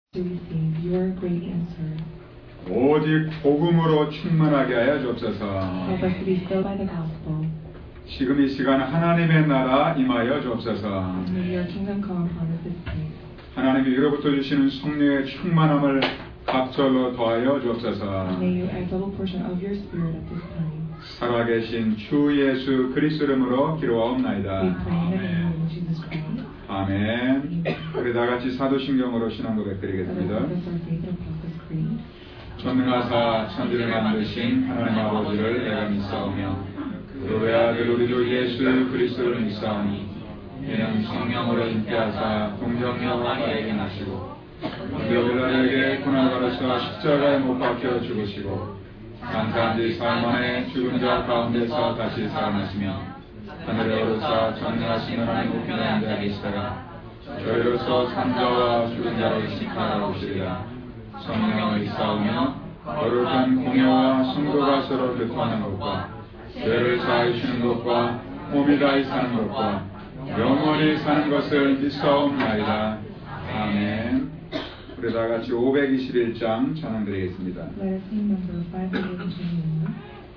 to receive your great answer. 오직 복음으로 충만하게 하여 주옵소서. Help us to be filled by the gospel. 지금 이 시간 하나님의 나라 임하여 주옵소서. May your kingdom come upon us this day. 하나님이 위로부터 주시는 성령의 충만함을 각절로 더하여 주옵소서. May you add double portion of your spirit at this time. 살아계신 주 예수 그리스도 이름으로 기도하옵나이다. We pray in the name of Jesus Christ. 아멘. 우리 다 같이 사도신경으로 신앙 고백드리겠습니다. Let us our faith and practice creed. 전능하사 천지를 만드신 하나님 아버지를 내가 믿사오며 그 외아들 우리 주 예수 그리스도를 믿사오니 이는 성령으로 잉태하사 동정녀 마리아에게 나시고 본디오빌라에게 고난받으사 십자가에 못 박혀 죽으시고 장사한 지 사흘 만에 죽은 자 가운데서 다시 살아나시며 하늘에 오르사 전능하신 하나님 우편에 앉아 계시다가 저희로서 산자와 죽은 자를 심판하러 오시리라. 성령을 믿사오며 거룩한 공예와 성도가 서로 교통하는 것과 죄를 사하여 주시는 것과 몸이 다히 사는 것과 영원히 사는 것을 믿사옵나이다. 아멘. 우리 다 같이 521장 찬양 드리겠습니다. Let us sing number 521.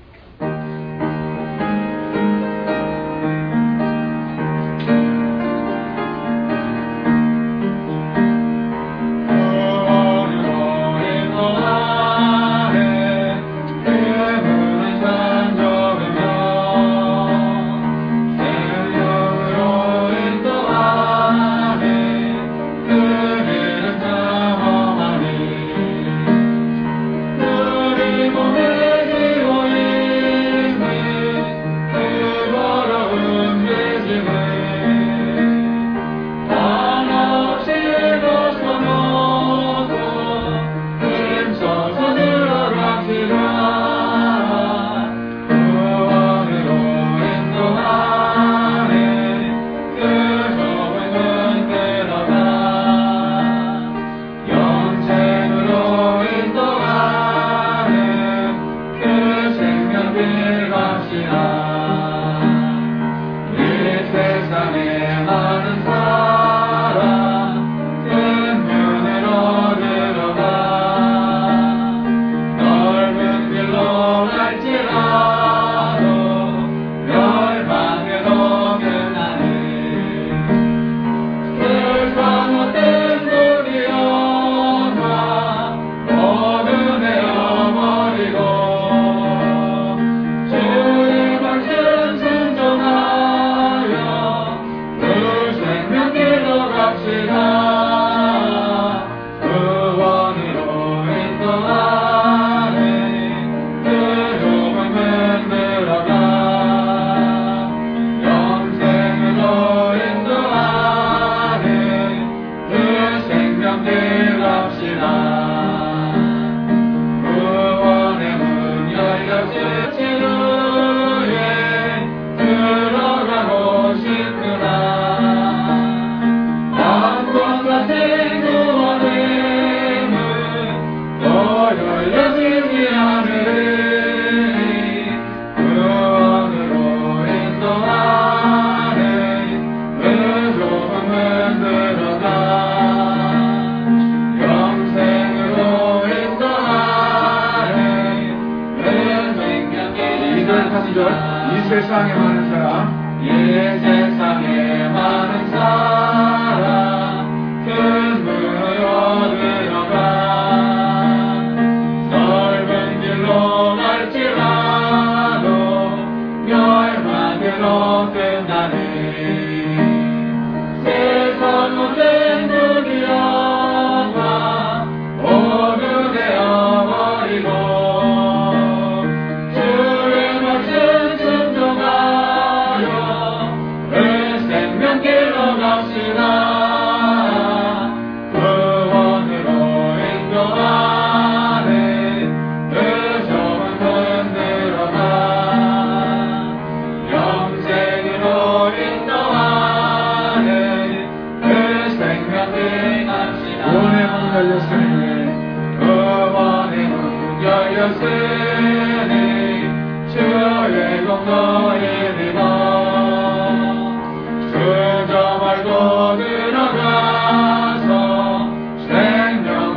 이 세상에 많은 사람, 이 세상에 많은 사람 큰 문으로 들어가 넓은 길로 갈지라도 멸망으로 끝나네. 세상 모든 누리어가 모두 되어버리고 주의 공로에 믿어 주저 말고 들어가서 생명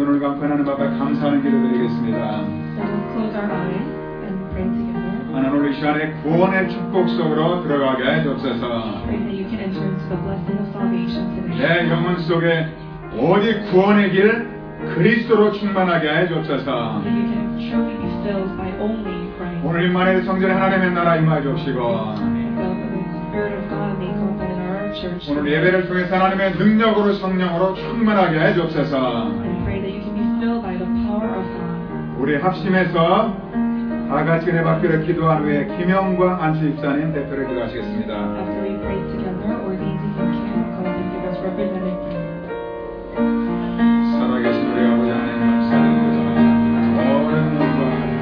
눈을 감고 하나님 앞에 감사하는 기도드리겠습니다. Let us close our eyes and pray together. 하나님 우리 시간에 구원의 축복 속으로 들어가게 해주옵소서. Pray that you can enter into the blessing of salvation today. 내 영혼 속에 오직 구원의 길 그리스도로 충만하게 해주옵소서. That you can truly be filled by only Christ. 오늘 임만의 성전에 하나님의 나라 임하여 주옵시고 The Spirit of God may come upon our church. 오늘 예배를 통해서 하나님의 능력으로 성령으로 충만하게 해주옵소서. And pray that you can be filled by the power of God. 우리 합심해서 다 같이 은혜 받기를 기도한 후에 김영광 안수 집사님 대표를 기도하시겠습니다. After we pray together, ordained deacon Kim will come and give us representative prayer. 살아계신 우리 아버지 하나님 감사드립니다. 오랜 영광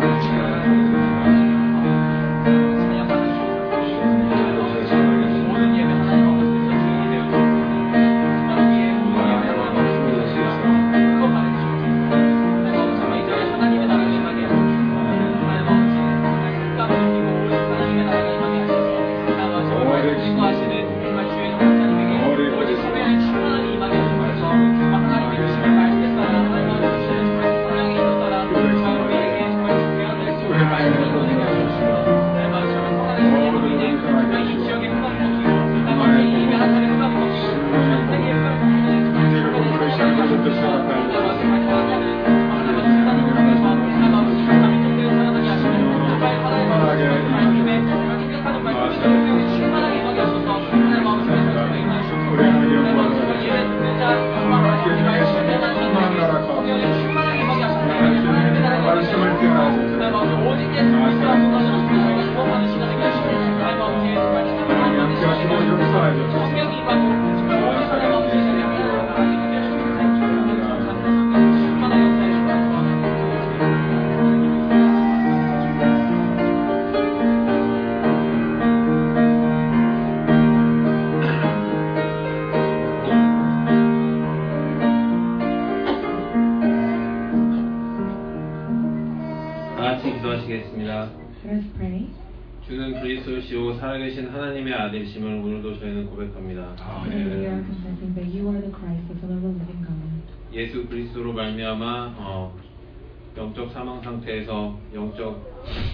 모든 예배 하나님 앞에서 주님이 되어 주옵소서. 위에 모든 예배를 하나님 축복하여 주옵소서. 정말 이 자리에 하나님의 나라가 임하게 하소서. 하나님 아버지 십자가를 지고 오신 하나님의 나라가 임하게 하소서. 나와 정말 인도하시는 정말 주의 하나님에게 오직 소명의 충만함이 임하게 하소서. 정말 하나님의 주시는 말씀에 따라 하나님의 주시는 성령의 인도 따라 정말 우리에게 정말 중요한 lection을 말씀을 보내게 하소서. 하나님 아버지 정말 성탄의 손님으로 인해 정말 이 지역의 흑암 벗기고 하나님 아버지 이 베란다의 흑암 벗기고 정말 세계의 흑암 벗기는 정말 주변의 하나님 아버지 정말 하나님은 하나님 아버지 하나님을 통해서 하나님 아버지 감히 통되어 살아나게 하시고 정말 하나님 아버지 말씀에 정말 생각하는 말씀에 성령이 충만하게 임하게 하소서. 하나님 아버지 말씀에 임하시옵소서. 하나님 아버지 정말 예배 듣는 자 정말 하나님 말씀에 대한 성령이 충만하게 임하게 하소서. 하나님의 나라가 임하게 하소서. 하나님 아버지 오직 예수 그리스도를 통하여 우리가 구원받는 시간 되게 하시고 하나님 아버지 정말 참여하는 성령이 임하고 정말 오직 하나님 아버지 같이 기도하시겠습니다. Let us pray. 주는 그리스도시요 살아계신 하나님의 아들이심을 오늘도 저희는 고백합니다. Today we are confessing that you are the Christ, the Son of the living God. 예수 그리스도로 말미암아 영적 사망 상태에서 영적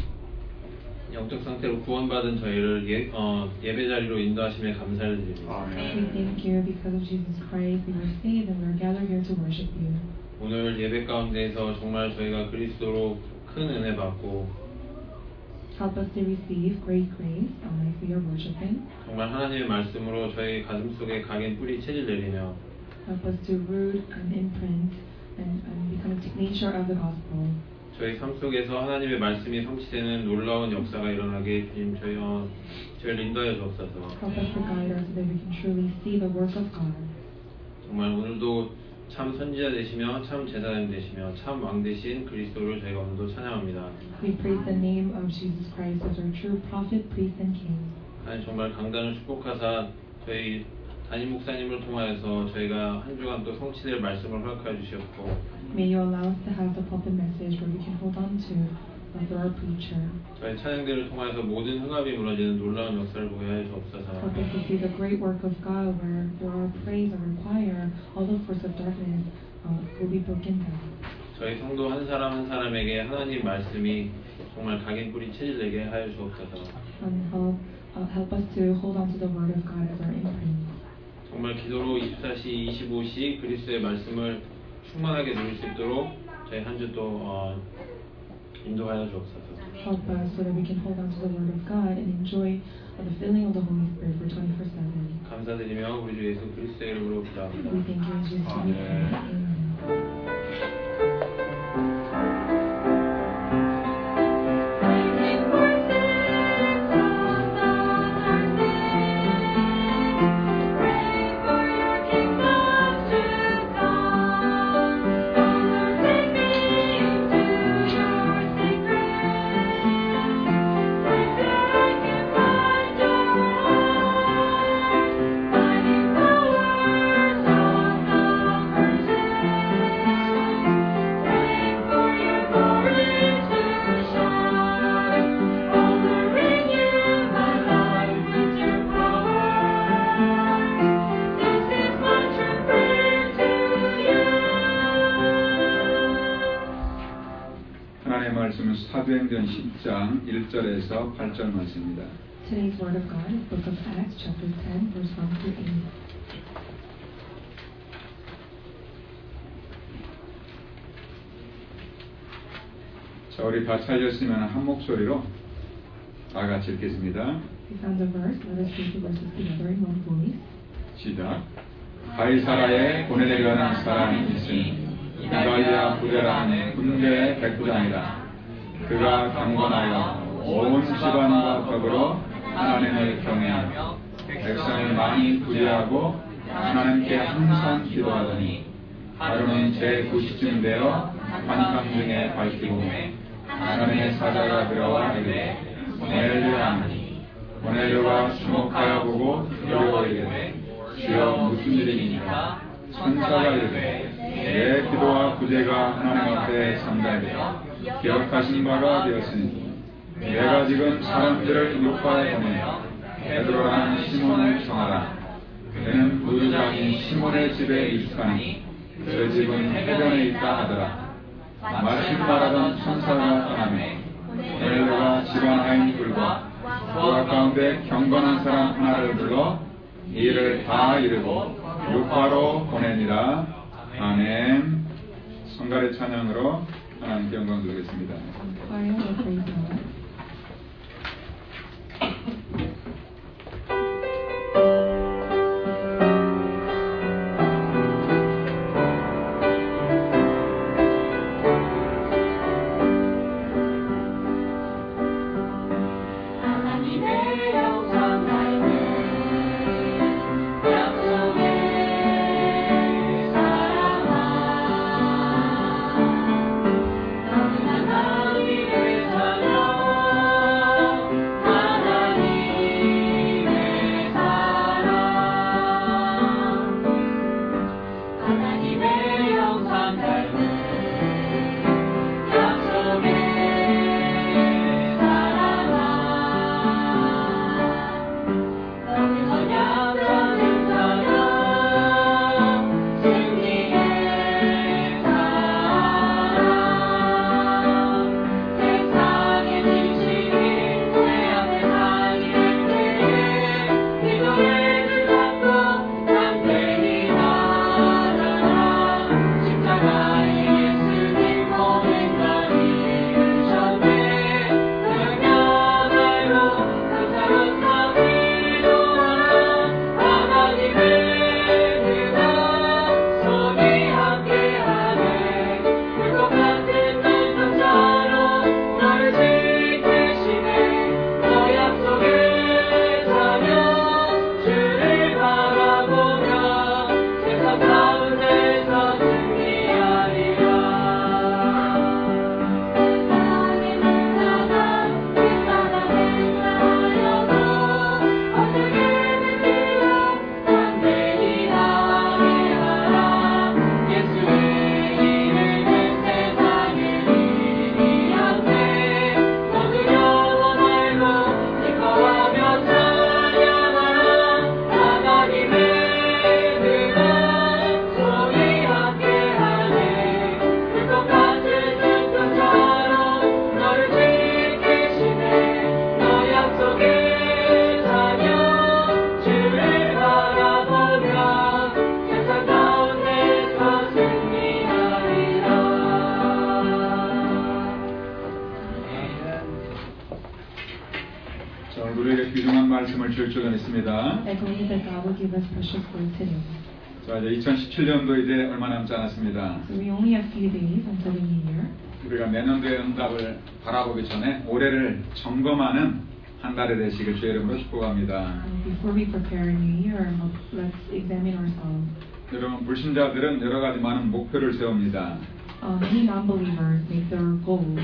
상태로 구원받은 저희를 예배 자리로 인도하심에 감사를 드립니다. We thank you because of Jesus Christ we were saved and we are gathered here to worship you. 오늘 예배 가운데에서 정말 저희가 그리스도로 큰 은혜 받고 Help us to receive great grace as we are worshiping. 정말 하나님의 말씀으로 저희 가슴 속에 각인 뿌리 체질 내리며 Help us to root and imprint and become a nature of the gospel. 저희 삶 속에서 하나님의 말씀이 성취되는 놀라운 역사가 일어나게 주님 저희를 인도하여 주옵소서. Help us to guide us so that we can truly see the work of God. 정말 오늘도 참 선지자 되시며 참 제사장 되시며 참 왕 되신 그리스도를 저희가 오늘도 찬양합니다. We praise the name of Jesus Christ as our true prophet, priest, and king. 하나님 정말 강단을 축복하사 저희 담임 목사님을 통하여서 저희가 한 주간 또 성취될 말씀을 허락하여 주시옵고 May you allow us to have the pulpit message where we can hold on to through our preacher. 저희 찬양대를 통하여서 모든 흥압이 무너지는 놀라운 역사를 보게 하여 주옵소서. Help us to see the great work of God where through our praise and our choir, all the force of darkness will be broken down. 저희 성도 한 사람 한 사람에게 하나님 말씀이 정말 각인 뿌리 체질되게 하여 주옵소서. And help us to hold on to the word of God as our imprint. 정말 기도로 24시 25시 그리스도의 말씀을 충만하게 누릴 수 있도록 저희 한 주 또 인도하여 주옵소서. Help us so that we can hold on to the word of God and enjoy the filling of the Holy Spirit for 24/7. 감사드리며 우리 주 예수 그리스도의 이름으로 We 기도합니다. thank you in Jesus' name. Amen. Thank you. 사도행전 10장 1절에서 8절 말씀입니다. Today's word of God is Book of Acts, chapter 10, verse 1 through 8. 자, 우리 다 찾으셨으면 한 목소리로 다 같이 읽겠습니다. We found the verse. Let us read the verses together in one voice. 시작. 가이사라에 고넬료라는 사람이 있으니 이달리아 부대라는 군대의 백부장이다. 그가 경건하여 온 집안과 더불어 하나님을 경외하며 백성을 많이 구제하고 하나님께 항상 기도하더니 하루는 제9시쯤 되어 한밤 중에 밝히고 하나님의 사자가 들어와 이르되 고넬료야 하니 고넬료가 주목하여 보고 두려워 이르되 주여 무슨 일입니까? 천사가 이르되 내 기도와 구제가 하나님 앞에 전달되어 기억하신 바가 되었으니 내가 지금 사람들을 요파에 보내어 베드로라는 시몬을 청하라. 그는 부유장인 시몬의 집에 익숙하니 그 집은 해변에 있다 하더라. 마침 말하던 천사가 떠나매 고넬료가 집안 하인들과 부하 가운데 경건한 사람 하나를 불러 이를 다 이르고 요파로 보내니라. 아멘. 성갈의 찬양으로 하나님께 영광 드리겠습니다. Choir will praise God. 우리에게 귀중한 말씀을 줄 줄은 있습니다. I believe that God will give us precious word today. 자, 이제 2017년도 이제 얼마 남지 않았습니다. So we only have few days until the new year. 우리가 내년도의 응답을 바라보기 전에 올해를 점검하는 한 달이 되시길 주의 이름으로 축복합니다. Before we prepare a new year, let's examine ourselves. 여러분, 불신자들은 여러 가지 많은 목표를 세웁니다. Many non-believers make their goals.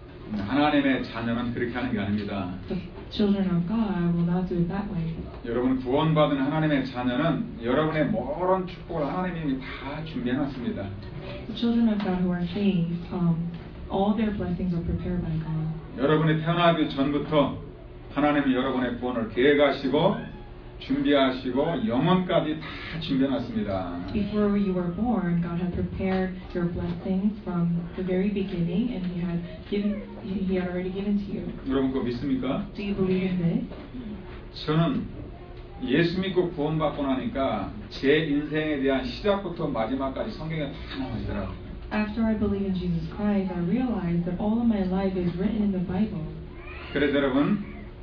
하나님의 자녀는 그렇게 하는 게 아닙니다. The children of God will not do it that way. 여러분, 구원받은 하나님의 자녀는 여러분의 모든 축복을 하나님이 다 준비해놨습니다. The children of God who are saved, all their blessings are prepared by God. 여러분이 태어나기 전부터 하나님이 여러분의 구원을 계획하시고 준비하시고 영혼까지 다 준비해놨습니다. Before you were born, God had prepared your blessings from the very beginning, and He had already given to you. 여러분 그거 믿습니까? Do you believe in this? 저는 예수 믿고 구원받고 나니까 제 인생에 대한 시작부터 마지막까지 성경에 다 나와 있더라고요. After I believe in Jesus Christ, I realized that all of my life is written in the Bible. 그래서 여러분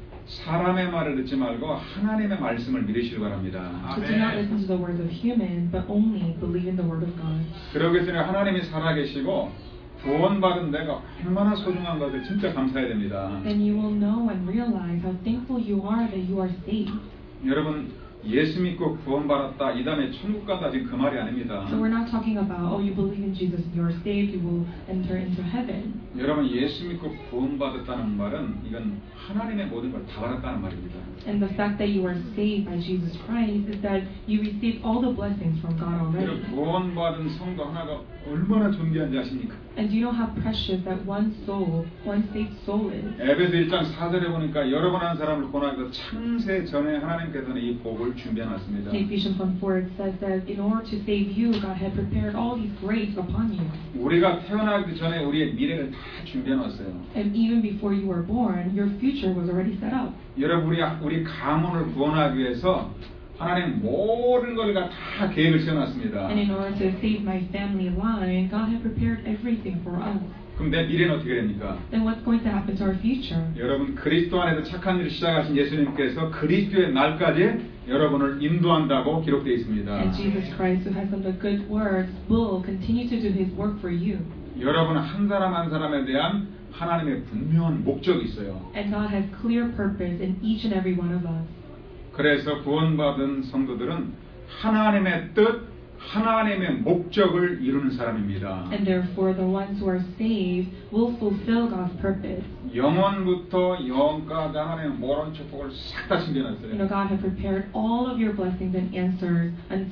사람의 말을 듣지 말고 하나님의 말씀을 믿으시기 바랍니다. So do not listen to the words of humans, but only believe in the Word of God. 그러기 때문에 하나님이 살아계시고 구원받은 내가 얼마나 소중한 것을 진짜 감사해야 됩니다. Then you will know and realize how thankful you are that you are saved. 여러분 예수 믿고 구원받았다 이 다음에 천국 간다 지금 그 말이 아닙니다. So we're not talking about, oh, you believe in Jesus and you are saved, you will enter into heaven. 여러분 예수 믿고 구원받았다는 말은 이건 하나님의 모든 걸 다 받았다는 말입니다. And the fact that you are saved by Jesus Christ is that you receive all the blessings from God already. 여러분 구원받은 성도 하나가 얼마나 존귀한지 아십니까? And do you know how precious that one soul, one saved soul is? 에베소 1장 4절에 보니까 여러분 한 사람을 구원하기 창세 전에 하나님께서는 이 복을 준비해놨습니다. In Ephesians 1:4 it says that in order to save you, God had prepared all these graces upon you. 우리가 태어나기 전에 우리의 미래를 다 준비해놨어요. And even before you were born, your future was already set up. 여러분 우리 가문을 구원하기 위해서 하나님 모든 걸 다 계획을 세워놨습니다. And in order to save my family line, God had prepared everything for us. 그럼 내 미래는 어떻게 됩니까? Then what's going to happen to our future? 여러분 그리스도 안에서 착한 일을 시작하신 예수님께서 그리스도의 날까지 여러분을 인도한다고 기록되어 있습니다. And Jesus Christ, who has done the good works, will continue to do His work for you. 여러분 한 사람 한 사람에 대한 하나님의 분명한 목적이 있어요. And God has clear purpose in each and every one of us. 그래서 구원받은 성도들은 하나님의 뜻, 하나님의 목적을 이루는 사람입니다. And therefore the ones who are saved will fulfill God's purpose. 영원부터 영원까지 하나님의 모든 축복을 싹 다 준비해놨어요. You know, God has prepared all of your blessings and answers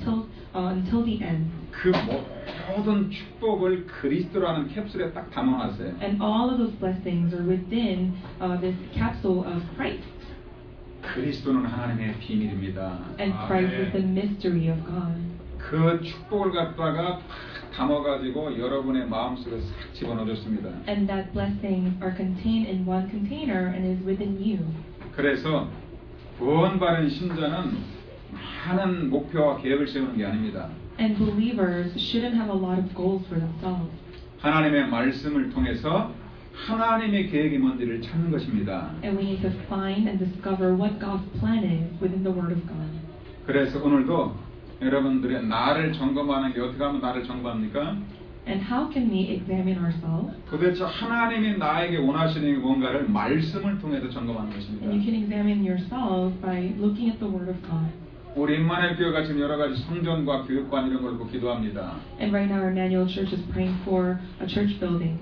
until the end. 그 모든 축복을 그리스도라는 캡슐에 딱 담아놨어요. And all of those blessings are within this capsule of Christ. 그리스도는 하나님의 비밀입니다. And Christ is the mystery of God. 그 축복을 갖다가 탁 담아가지고 여러분의 마음속에 싹 집어넣어줬습니다. And that blessings are contained in one container and is within you. 그래서 구원받은 신자는 많은 목표와 계획을 세우는 게 아닙니다. And believers shouldn't have a lot of goals for themselves. 하나님의 말씀을 통해서 하나님의 계획이 뭔지를 찾는 것입니다. And we need to find and discover what God's plan is within the Word of God. 그래서 오늘도 여러분들의 나를 점검하는 게 어떻게 하면 나를 점검합니까? And how can we examine ourselves? 도대체 하나님이 나에게 원하시는 게 뭔가를 말씀을 통해서 점검하는 것입니다. And you can examine yourself by looking at the Word of God. 우리 임마누엘 교회가 지금 여러 가지 성전과 교육관 이런 걸 보고 기도합니다. And right now our Emmanuel Church is praying for a church building.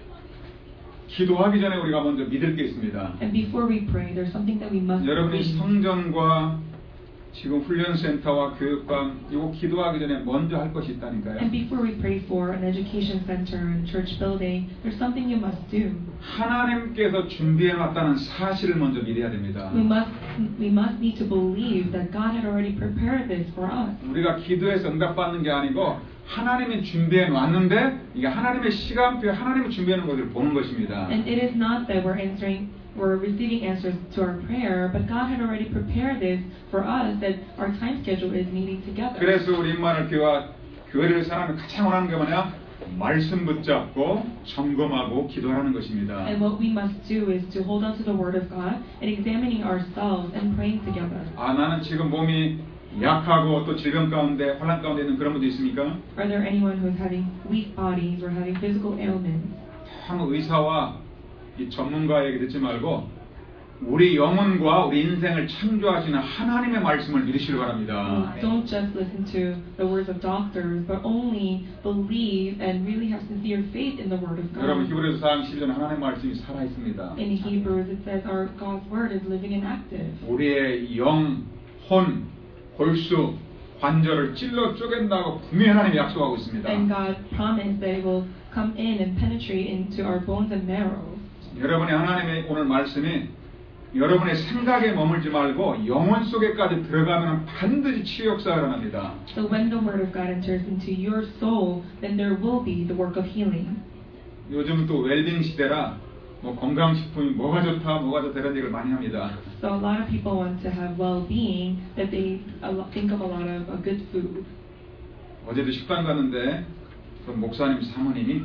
기도하기 전에 우리가 먼저 믿을 게 있습니다. And before we pray, there's something that we must 여러분이 believe. 성전과 지금 훈련센터와 교육관 이거 기도하기 전에 먼저 할 것이 있다니까요. And before we pray for an education center and church building, there's something you must do. 하나님께서 준비해놨다는 사실을 먼저 믿어야 됩니다. We must need to believe that God had already prepared this for us. 우리가 기도해서 응답받는 게 아니고 하나님이 준비해 놨는데 이게 하나님의 시간표에 하나님이 준비해 놓은 것을 보는 것입니다. And it is not that we're receiving answers to our prayer, but God had already prepared this for us, that our time schedule is meeting together. 그래서 우리 임마누엘 교회와 교회를 사람이 가장 원하는 게 뭐냐? 말씀 붙잡고 점검하고 기도하는 것입니다. And what we must do is to hold on to the Word of God and examining ourselves and praying together. 아 나는 지금 몸이 약하고 또 질병 가운데 환난 가운데 있는 그런 분도 있습니까? Are there anyone who is having weak bodies or having physical ailments? 참 의사와 이 전문가 얘기 듣지 말고 우리 영혼과 우리 인생을 창조하시는 하나님의 말씀을 믿으시기 바랍니다. Don't just listen to the words of doctors, but only believe and really have sincere faith in the Word of 여러분 God. 히브리서 4장 10절 하나님의 말씀이 살아 있습니다. In Hebrews it says our God's Word is living and active. 우리의 영, 혼, 골수, 관절을 찔러 쪼갠다고 분명히 하나님이 약속하고 있습니다. And God promised that it will come in and penetrate into our bones and marrow. 여러분의 하나님의 오늘 말씀이 여러분의 생각에 머물지 말고 영혼 속에까지 들어가면 반드시 치유 역사가 일어납니다. So when the word of God enters into your soul, then there will be the work of healing. 요즘 또 웰빙 시대라 뭐 건강식품이 뭐가 좋다 이런 얘기를 많이 합니다. So a lot of people want to have well-being, that they think of a lot of good food. 어제도 식당 갔는데 그 목사님 사모님이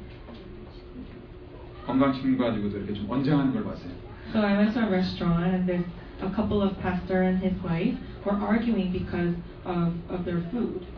건강식품 가지고도 이렇게 좀 언쟁하는 걸 봤어요. So I went to a restaurant and there's a couple of pastor and his wife were arguing because of their food.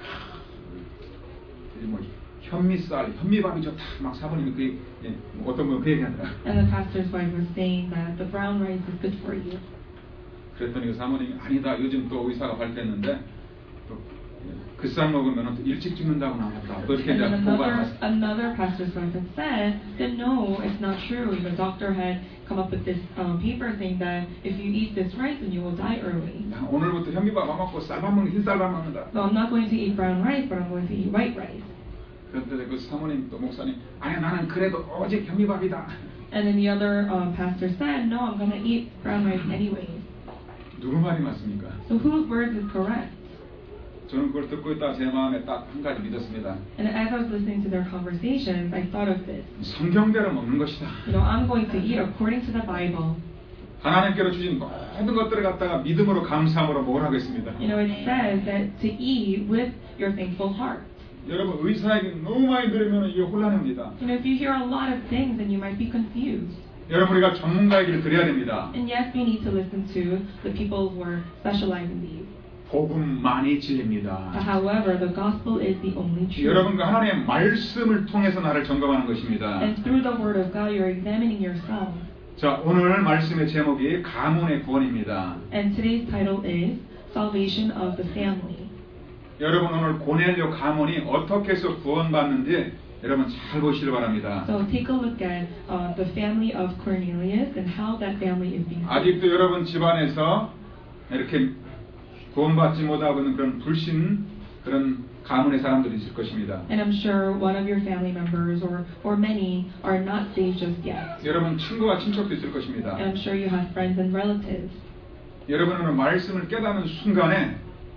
뭐 현미쌀, 현미밥이 좋다 막 사모님이 그 어떤 분 그 얘기하더라. And the pastor's wife was saying that the brown rice is good for you. 그랬더니 그 사모님이 아니다. 요즘 또 의사가 밝혔는데 또 그 쌀 먹으면 또 일찍 죽는다고 나왔다. 또 이렇게 And then 보고를 another pastor's wife had said that no, it's not true. The doctor had come up with this paper saying that if you eat this rice, then you will die early. 오늘부터 현미밥 안 먹고 쌀밥 먹는 흰쌀밥 먹는다. So I'm not going to eat brown rice, but I'm going to eat white rice. 그런데 그 사모님 또 목사님 아니 나는 그래도 오직 현미밥이다. And then the other pastor said, no, I'm going to eat brown rice anyways. 누구 말이 맞습니까? So whose words is correct? 저는 그걸 듣고 있다 제 마음에 딱 한 가지 믿었습니다. And as I was listening to their conversations, I thought of this. 성경대로 먹는 것이다. I'm going to eat according to the Bible. 하나님께로 주신 모든 것들을 갖다가 믿음으로 감사함으로 먹으라겠습니다. It says that to eat with your thankful heart. 여러분 의사에게 너무 많이 들으면 이게 혼란합니다. If you hear a lot of things, then you might be confused. 여러분 우리가 전문가에게 드려야 됩니다. And yes, we need to listen to the people who are specialized in these. 복음만이 진리입니다. However, the gospel is the only truth. 여러분과 하나님의 말씀을 통해서 나를 점검하는 것입니다. And through the word of God, you're examining yourself. 자, 오늘 말씀의 제목이 가문의 구원입니다. And today's title is Salvation of the Family. 여러분 오늘 고넬료 가문이 어떻게 해서 구원받는지 여러분 잘 보시길 바랍니다. So take a look at the family of Cornelius and how that family is being saved. 아직도 여러분 집안에서 이렇게 구원받지 못하고 있는 그런 불신 그런 가문의 사람들이 있을 것입니다. And I'm sure one of your family members or many are not saved just yet. 여러분 친구와 친척도 있을 것입니다. And I'm sure you have friends and relatives. 여러분은 말씀을 깨닫는 순간에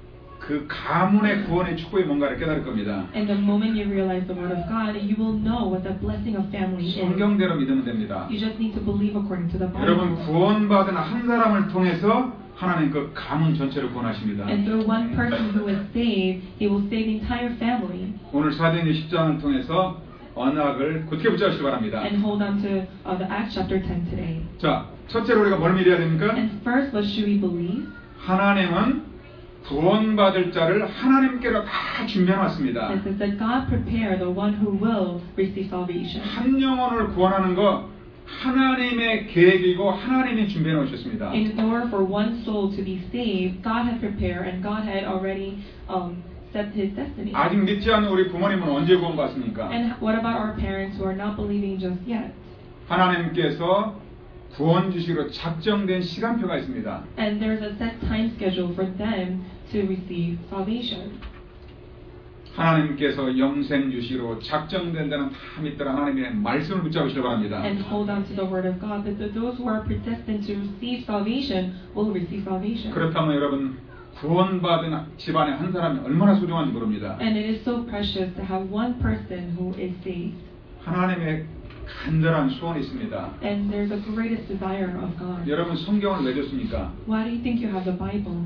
그 가문의 구원의 축복이 뭔가를 깨달을 겁니다. And the moment you realize the word of God, you will know what the blessing of family is. 성경대로 믿으면 됩니다. You just need to believe according to the Bible. 여러분 구원받은 한 사람을 통해서 하나님 그 가문 전체를 구원하십니다. And through one person who is saved, He will save the entire family. 오늘 사도행전 10장을 통해서 언약을 굳게 붙잡으시기 바랍니다. And hold on to the Acts chapter 10 today. 자, 첫째로 우리가 뭘 믿어야 됩니까? And first, what should we believe? 하나님은 구원받을 자를 하나님께로 다 준비해놨습니다. It says that God prepare the one who will receive salvation. 한 영혼을 구원하는 거 하나님의 계획이고 하나님이 준비해 놓으셨습니다. In order for one soul to be saved, God had prepared and God had already set His destiny. 아직 믿지 않는 우리 부모님은 언제 구원받습니까? And what about our parents who are not believing just yet? 하나님께서 구원 주시기로 작정된 시간표가 있습니다. And there's a set time schedule for them to receive salvation. 하나님께서 영생 주시기로 작정된 데는 다 믿더라. 하나님의 말씀을 붙잡으시기 바랍니다. And hold on to the word of God that those who are predestined to receive salvation will receive salvation. 그렇다면 여러분 구원받은 집안의 한 사람이 얼마나 소중한지 모릅니다. And it is so precious to have one person who is saved. 하나님의 간절한 소원이 있습니다. And there's a greatest desire of God. 여러분 성경을 왜 줬습니까? Why do you think you have the Bible?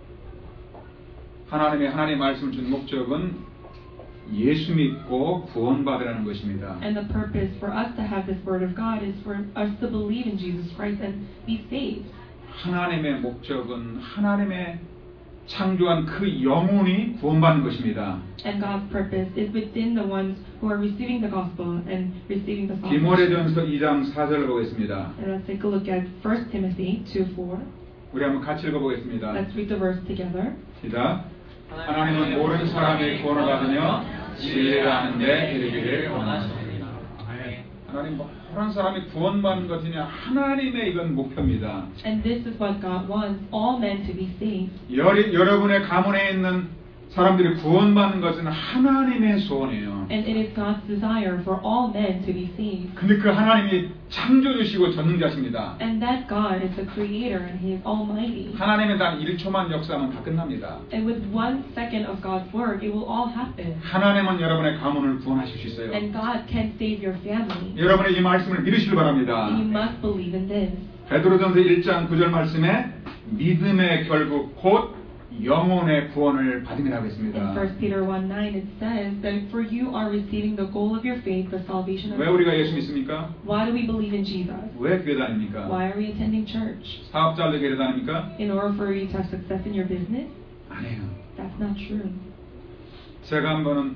하나님의 말씀을 준 목적은 예수 믿고 구원받으라는 것입니다. And the purpose for us to have this word of God is for us to believe in Jesus Christ and be saved. 하나님의 목적은 하나님의 창조한 그 영혼이 구원받는 것입니다. And God's purpose is within the ones who are receiving the gospel and receiving the salvation. 디모데전서 2장 4절을 보겠습니다. And let's take a look at 1 Timothy 2:4. 우리 한번 같이 읽어보겠습니다. Let's read the verse together. 시작. 하나님은 모든 사람이 구원을 받으며 지혜를 아는 데 이르기를 원하십니다. 하나님 모든 사람이 구원받는 것이냐 하나님의 이건 목표입니다. And this is what God wants all men to be saved. 여러분의 가문에 있는 사람들이 구원받는 것은 하나님의 소원이에요. And it is God's desire for all men to be saved. 근데 그 하나님이 창조주시고 전능자십니다. And that God is the creator and He is almighty. 하나님의 단 1초만 역사하면 다 끝납니다. And with 1 second of God's work, it will all happen. 하나님은 여러분의 가문을 구원하실 수 있어요. And God can save your family. 여러분의 이 말씀을 믿으시길 바랍니다. And you must believe in this. 베드로전서 1장 9절 말씀에 믿음의 결국 곧 영혼의 구원을 받음이라고 In 했습니다. 1 Peter 1:9 it says that for you are receiving the goal of your faith, the salvation of 왜 우리가 예수 믿습니까? Why do we believe in Jesus? 왜 교회 다닙니까? Why are we attending church? 사업 잘 되게 다닙니까? In order for you to have success in your business? 아니에요. That's not true. 제가 한 번은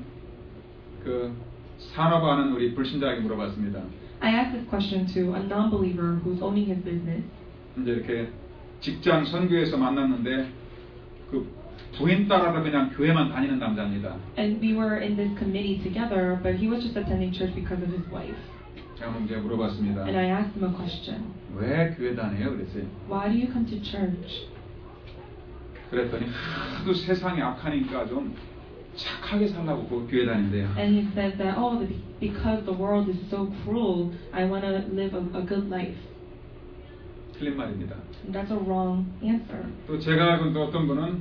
그 산업하는 우리 불신자에게 물어봤습니다. I asked this question to a non-believer who's owning his business. 이제 이렇게 직장 선교에서 만났는데 그 부인 따라서 그냥 교회만 다니는 남자입니다. And we were in this committee together, but he was just attending church because of his wife. 제가 이제 물어봤습니다. And I asked him a question. 왜 교회 다녀요? 그랬어요. Why do you come to church? 그랬더니 하도 세상이 악하니까 좀 착하게 살라고 그 교회 다닌대요. And he said that, because the world is so cruel, I want to live a good life. 틀린 말입니다. And that's a wrong answer. 또 제가 알고 또 어떤 분은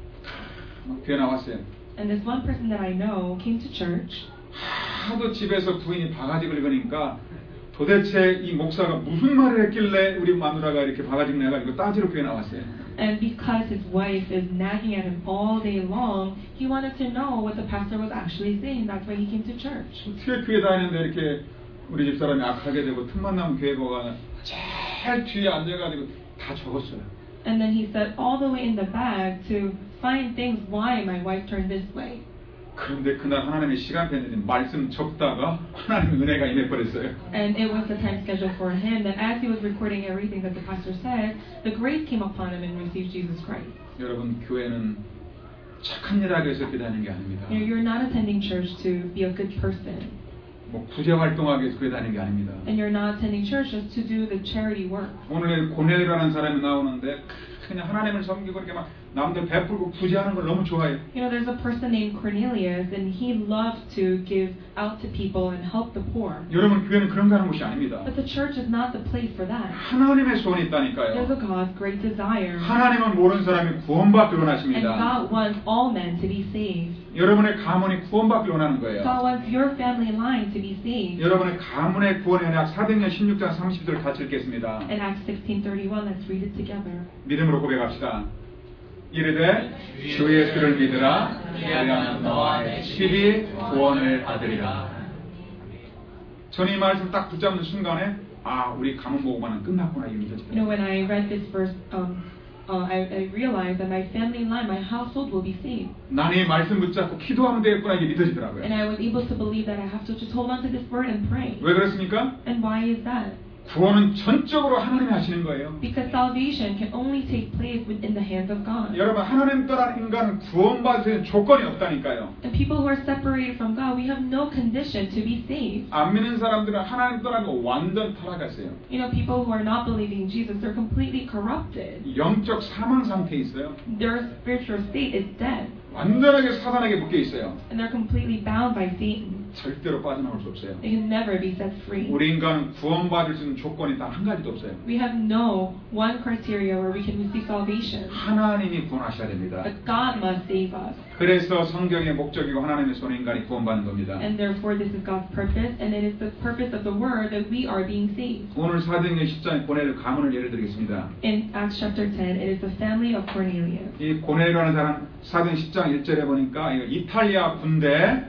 교회 나왔어요. And this one person that I know came to church. 하도 집에서 부인이 바가지 긁으니까 도대체 이 목사가 무슨 말을 했길래 우리 마누라가 이렇게 바가지 내가지고 따지러 교회 나왔어요. And because his wife is nagging at him all day long, he wanted to know what the pastor was actually saying. That's why he came to church. 어떻게 교회 다니는데 이렇게 우리 집 사람이 악하게 되고 틈만 나면 교회 가가 제일 뒤에 앉아가지고 다 적었어요. And then he said all the way in the back to find things why my wife turned this way. 그런데 그날 하나님의 시간표에 말씀 적다가 하나님의 은혜가 임해버렸어요. And it was the time schedule for him that as he was recording everything that the pastor said, the grace came upon him and received Jesus Christ. 여러분 교회는 착한 일 하기 위해서 교회 다니는 게 아닙니다. You're not attending church to be a good person. 뭐 부재 활동하기 위해서 교회 다니는 게 아닙니다. And you're not attending church just to do the charity work. 오늘 고넬이라는 사람이 나오는데 그냥 하나님을 섬기고 이렇게 막 남들 베풀고 부재하는 걸 너무 좋아해요. You know, there's a person named Cornelius, and he loved to give out to people and help the poor. 여러분 교회는 그런 거 하는 곳이 아닙니다. But the church is not the place for that. 하나님의 소원이 있다니까요. There's a God's great desire. 하나님은 모르는 사람이 구원받기를 And 원하십니다. God wants all men to be saved. 여러분의 가문이 구원받기를 원하는 거예요. God wants your family line to be saved. 여러분의 가문의 구원의 언약 사도행전 16장 30절 같이 읽겠습니다. In Acts 16:31, let's read it together. 믿음으로 고백합시다. 이르되 주 예수를 믿으라 그리하면 너와 내 집이 구원을 받으리라. 저는 이 말씀 딱 붙잡는 순간에 우리 가문 보고만은 끝났구나 이게 믿어지더라고요. You know, when I read this verse, I realized that my family line, my household will be saved. 나는 이 말씀 붙잡고 기도하면 되겠구나 이게 믿어지더라고요. And I was able to believe that I have to just hold on to this word and pray. 왜 그렇습니까? And why is that? 구원은 전적으로 하나님이 하시는 거예요. Because salvation can only take place within the hands of God. 여러분 하나님 떠난 인간은 구원받을 수 있는 조건이 없다니까요. And people who are separated from God, we have no condition to be saved. 안 믿는 사람들은 하나님 떠나고 완전 타락했어요. You know, people who are not believing in Jesus, they're completely corrupted. 영적 사망 상태에 있어요. Their spiritual state is dead. 완전하게 사단에게 묶여 있어요. And they're completely bound by Satan. 절대로 빠져나올 수 없어요. They can never be set free. 우리 인간은 구원받을 수 있는 조건이 단 한 가지도 없어요. We have no one criteria where we can receive salvation. 하나님이 구원하셔야 됩니다. But God must save us. 그래서 성경의 목적이고 하나님의 손에 인간이 구원받는 겁니다. And therefore this is God's purpose, and it is the purpose of the word that we are being saved. 오늘 사도행전 10장에 고넬 가문을 예를 들겠습니다. In Acts chapter 10, it is the family of Cornelius. 이 고넬이라는 사람 사도행전 10장 1절에 보니까 이탈리아 군대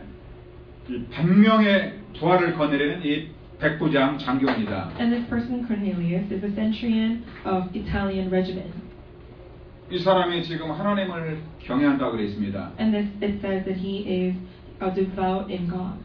100명의 부하를 거느리는 이 백부장 장교입니다. And this person, Cornelius, is a centurion of Italian regiment. 이 사람이 지금 하나님을 경외한다고 되어 있습니다. And it says that he is devout in God.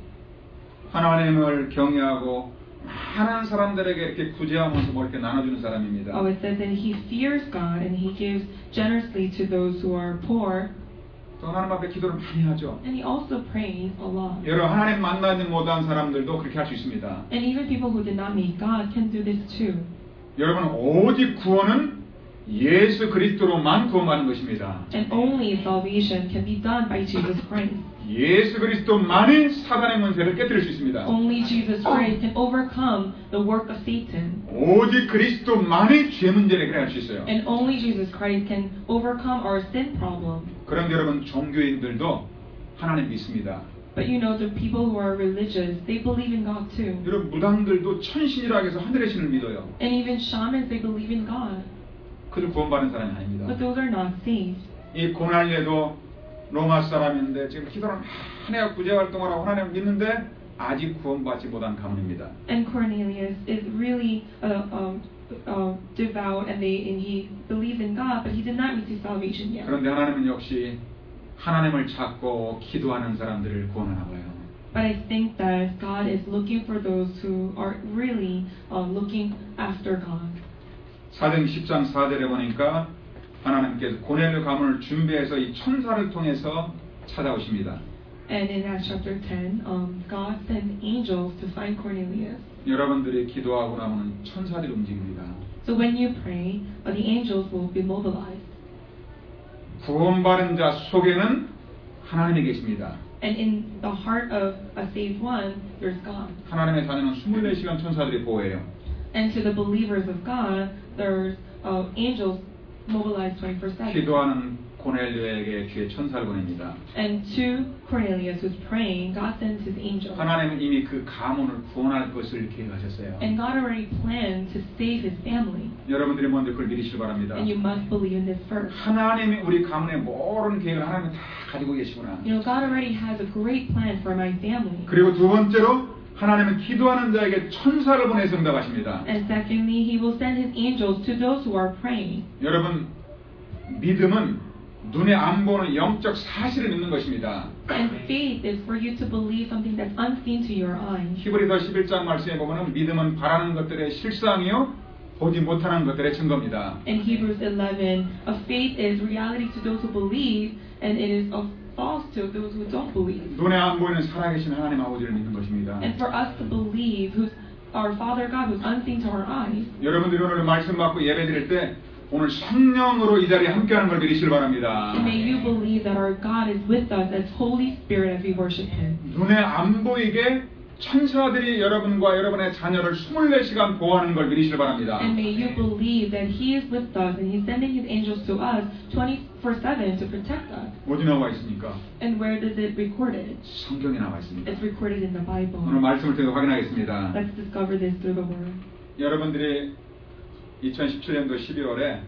하나님을 경외하고 많은 사람들에게 이렇게 구제하면서 뭐 이렇게 나눠주는 사람입니다. It says that he fears God and he gives generously to those who are poor. 또 하나님 앞에 기도를 많이 하죠. And he also prays a lot. 여러분 하나님 만나지 못한 사람들도 그렇게 할 수 있습니다. And even people who did not meet God can do this too. 여러분 오직 구원은 예수 그리스도로만 구원받는 것입니다. And only salvation can be done by Jesus Christ. 예수 그리스도만이 사단의 권세를 깨뜨릴 수 있습니다. Only Jesus Christ can overcome the work of Satan. 오직 그리스도만이 죄 문제를 해결할 수 있어요. And only Jesus Christ can overcome our sin problem. 그런데 여러분 종교인들도 하나님 믿습니다. But you know, the people who are religious, they believe in God too. 여러분 무당들도 천신이라 해서 하늘의 신을 믿어요. And even shamans, they believe in God. 그들 구원받는 사람이 아닙니다. But those are not saved. 이 고날레도 로마 사람인데 지금 기도를 많이 구제 활동을 하고 하나님을 믿는데 아직 구원받지 못한 가문입니다. And Cornelius is really devout, and he believes in God, but he did not receive salvation yet. 그런데 하나님은 역시 하나님을 찾고 기도하는 사람들을 구원하나 봐요. But I think that God is looking for those who are really looking after God. 사도행 10장 4절에 보니까 하나님께서 고넬료 가문을 준비해서 이 천사를 통해서 찾아오십니다. And in Acts chapter 10, God sent angels to find Cornelius. 여러분들이 기도하고 나면 천사들이 움직입니다. So when you pray, the angels will be mobilized. 구원받은 자 속에는 하나님이 계십니다. And in the heart of a saved one, there's God. 하나님의 자녀는 24시간 천사들이 보호해요. And to the believers of God, there's angels mobilized 24/7. 기도하는 고넬료에게 주의 천사를 보냅니다. And to Cornelius who's praying, God sends his angel. 하나님은 이미 그 가문을 구원할 것을 계획하셨어요. And God already planned to save his family. 여러분들이 먼저 그걸 믿으시기 바랍니다. And you must believe in this first. 하나님이 우리 가문의 모든 계획을 하나님이 다 가지고 계시구나. You know, God already has a great plan for my family. 그리고 두 번째로 하나님은 기도하는 자에게 천사를 보내서 응답하십니다. And secondly, he will send his angels to those who are praying. 여러분, 믿음은 눈에 안 보는 영적 사실을 믿는 것입니다. And faith is for you to believe something that's unseen to your eyes. 히브리서 11장 말씀에 보면은 믿음은 바라는 것들의 실상이요 보지 못하는 것들의 증거입니다. In Hebrews 11, faith is reality to those who believe, and it is false to those who don't believe. 눈에 안 보이는 살아계신 하나님 아버지를 믿는 것입니다. And for us to believe, who's our Father God, who's unseen to our eyes. 여러분들이 오늘 말씀 받고 예배 드릴 때 오늘 성령으로 이 자리에 함께하는 걸 믿으시길 바랍니다. May you believe that our God is with us as Holy Spirit as we worship Him. 눈에 안 보이게 천사들이 여러분과 여러분의 자녀를 24시간 보호하는 걸 믿으시길 바랍니다. And may you believe that He is with us and He's sending His angels to us 24/7 to protect us. 어디 나와 있습니까? And where does it recorded? 성경에 나와 있습니다. It's recorded in the Bible. 오늘 말씀을 통해 확인하겠습니다. Let's discover this through the Word. 여러분들이 2017년도 12월에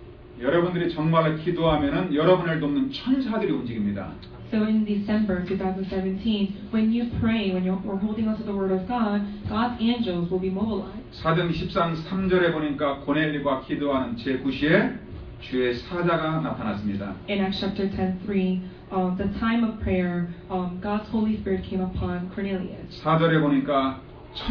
여러분들이 정말로 기도하면은 여러분을 돕는 천사들이 움직입니다. So in December 2017, when you pray, when we're holding on to the Word of God, God's angels will be mobilized. 사도행 10장 3절에 보니까 고넬료가 기도하는 제9시에 주의 사자가 나타났습니다. In Acts chapter 10:3, the time of prayer, God's Holy Spirit came upon Cornelius. 4절에 보니까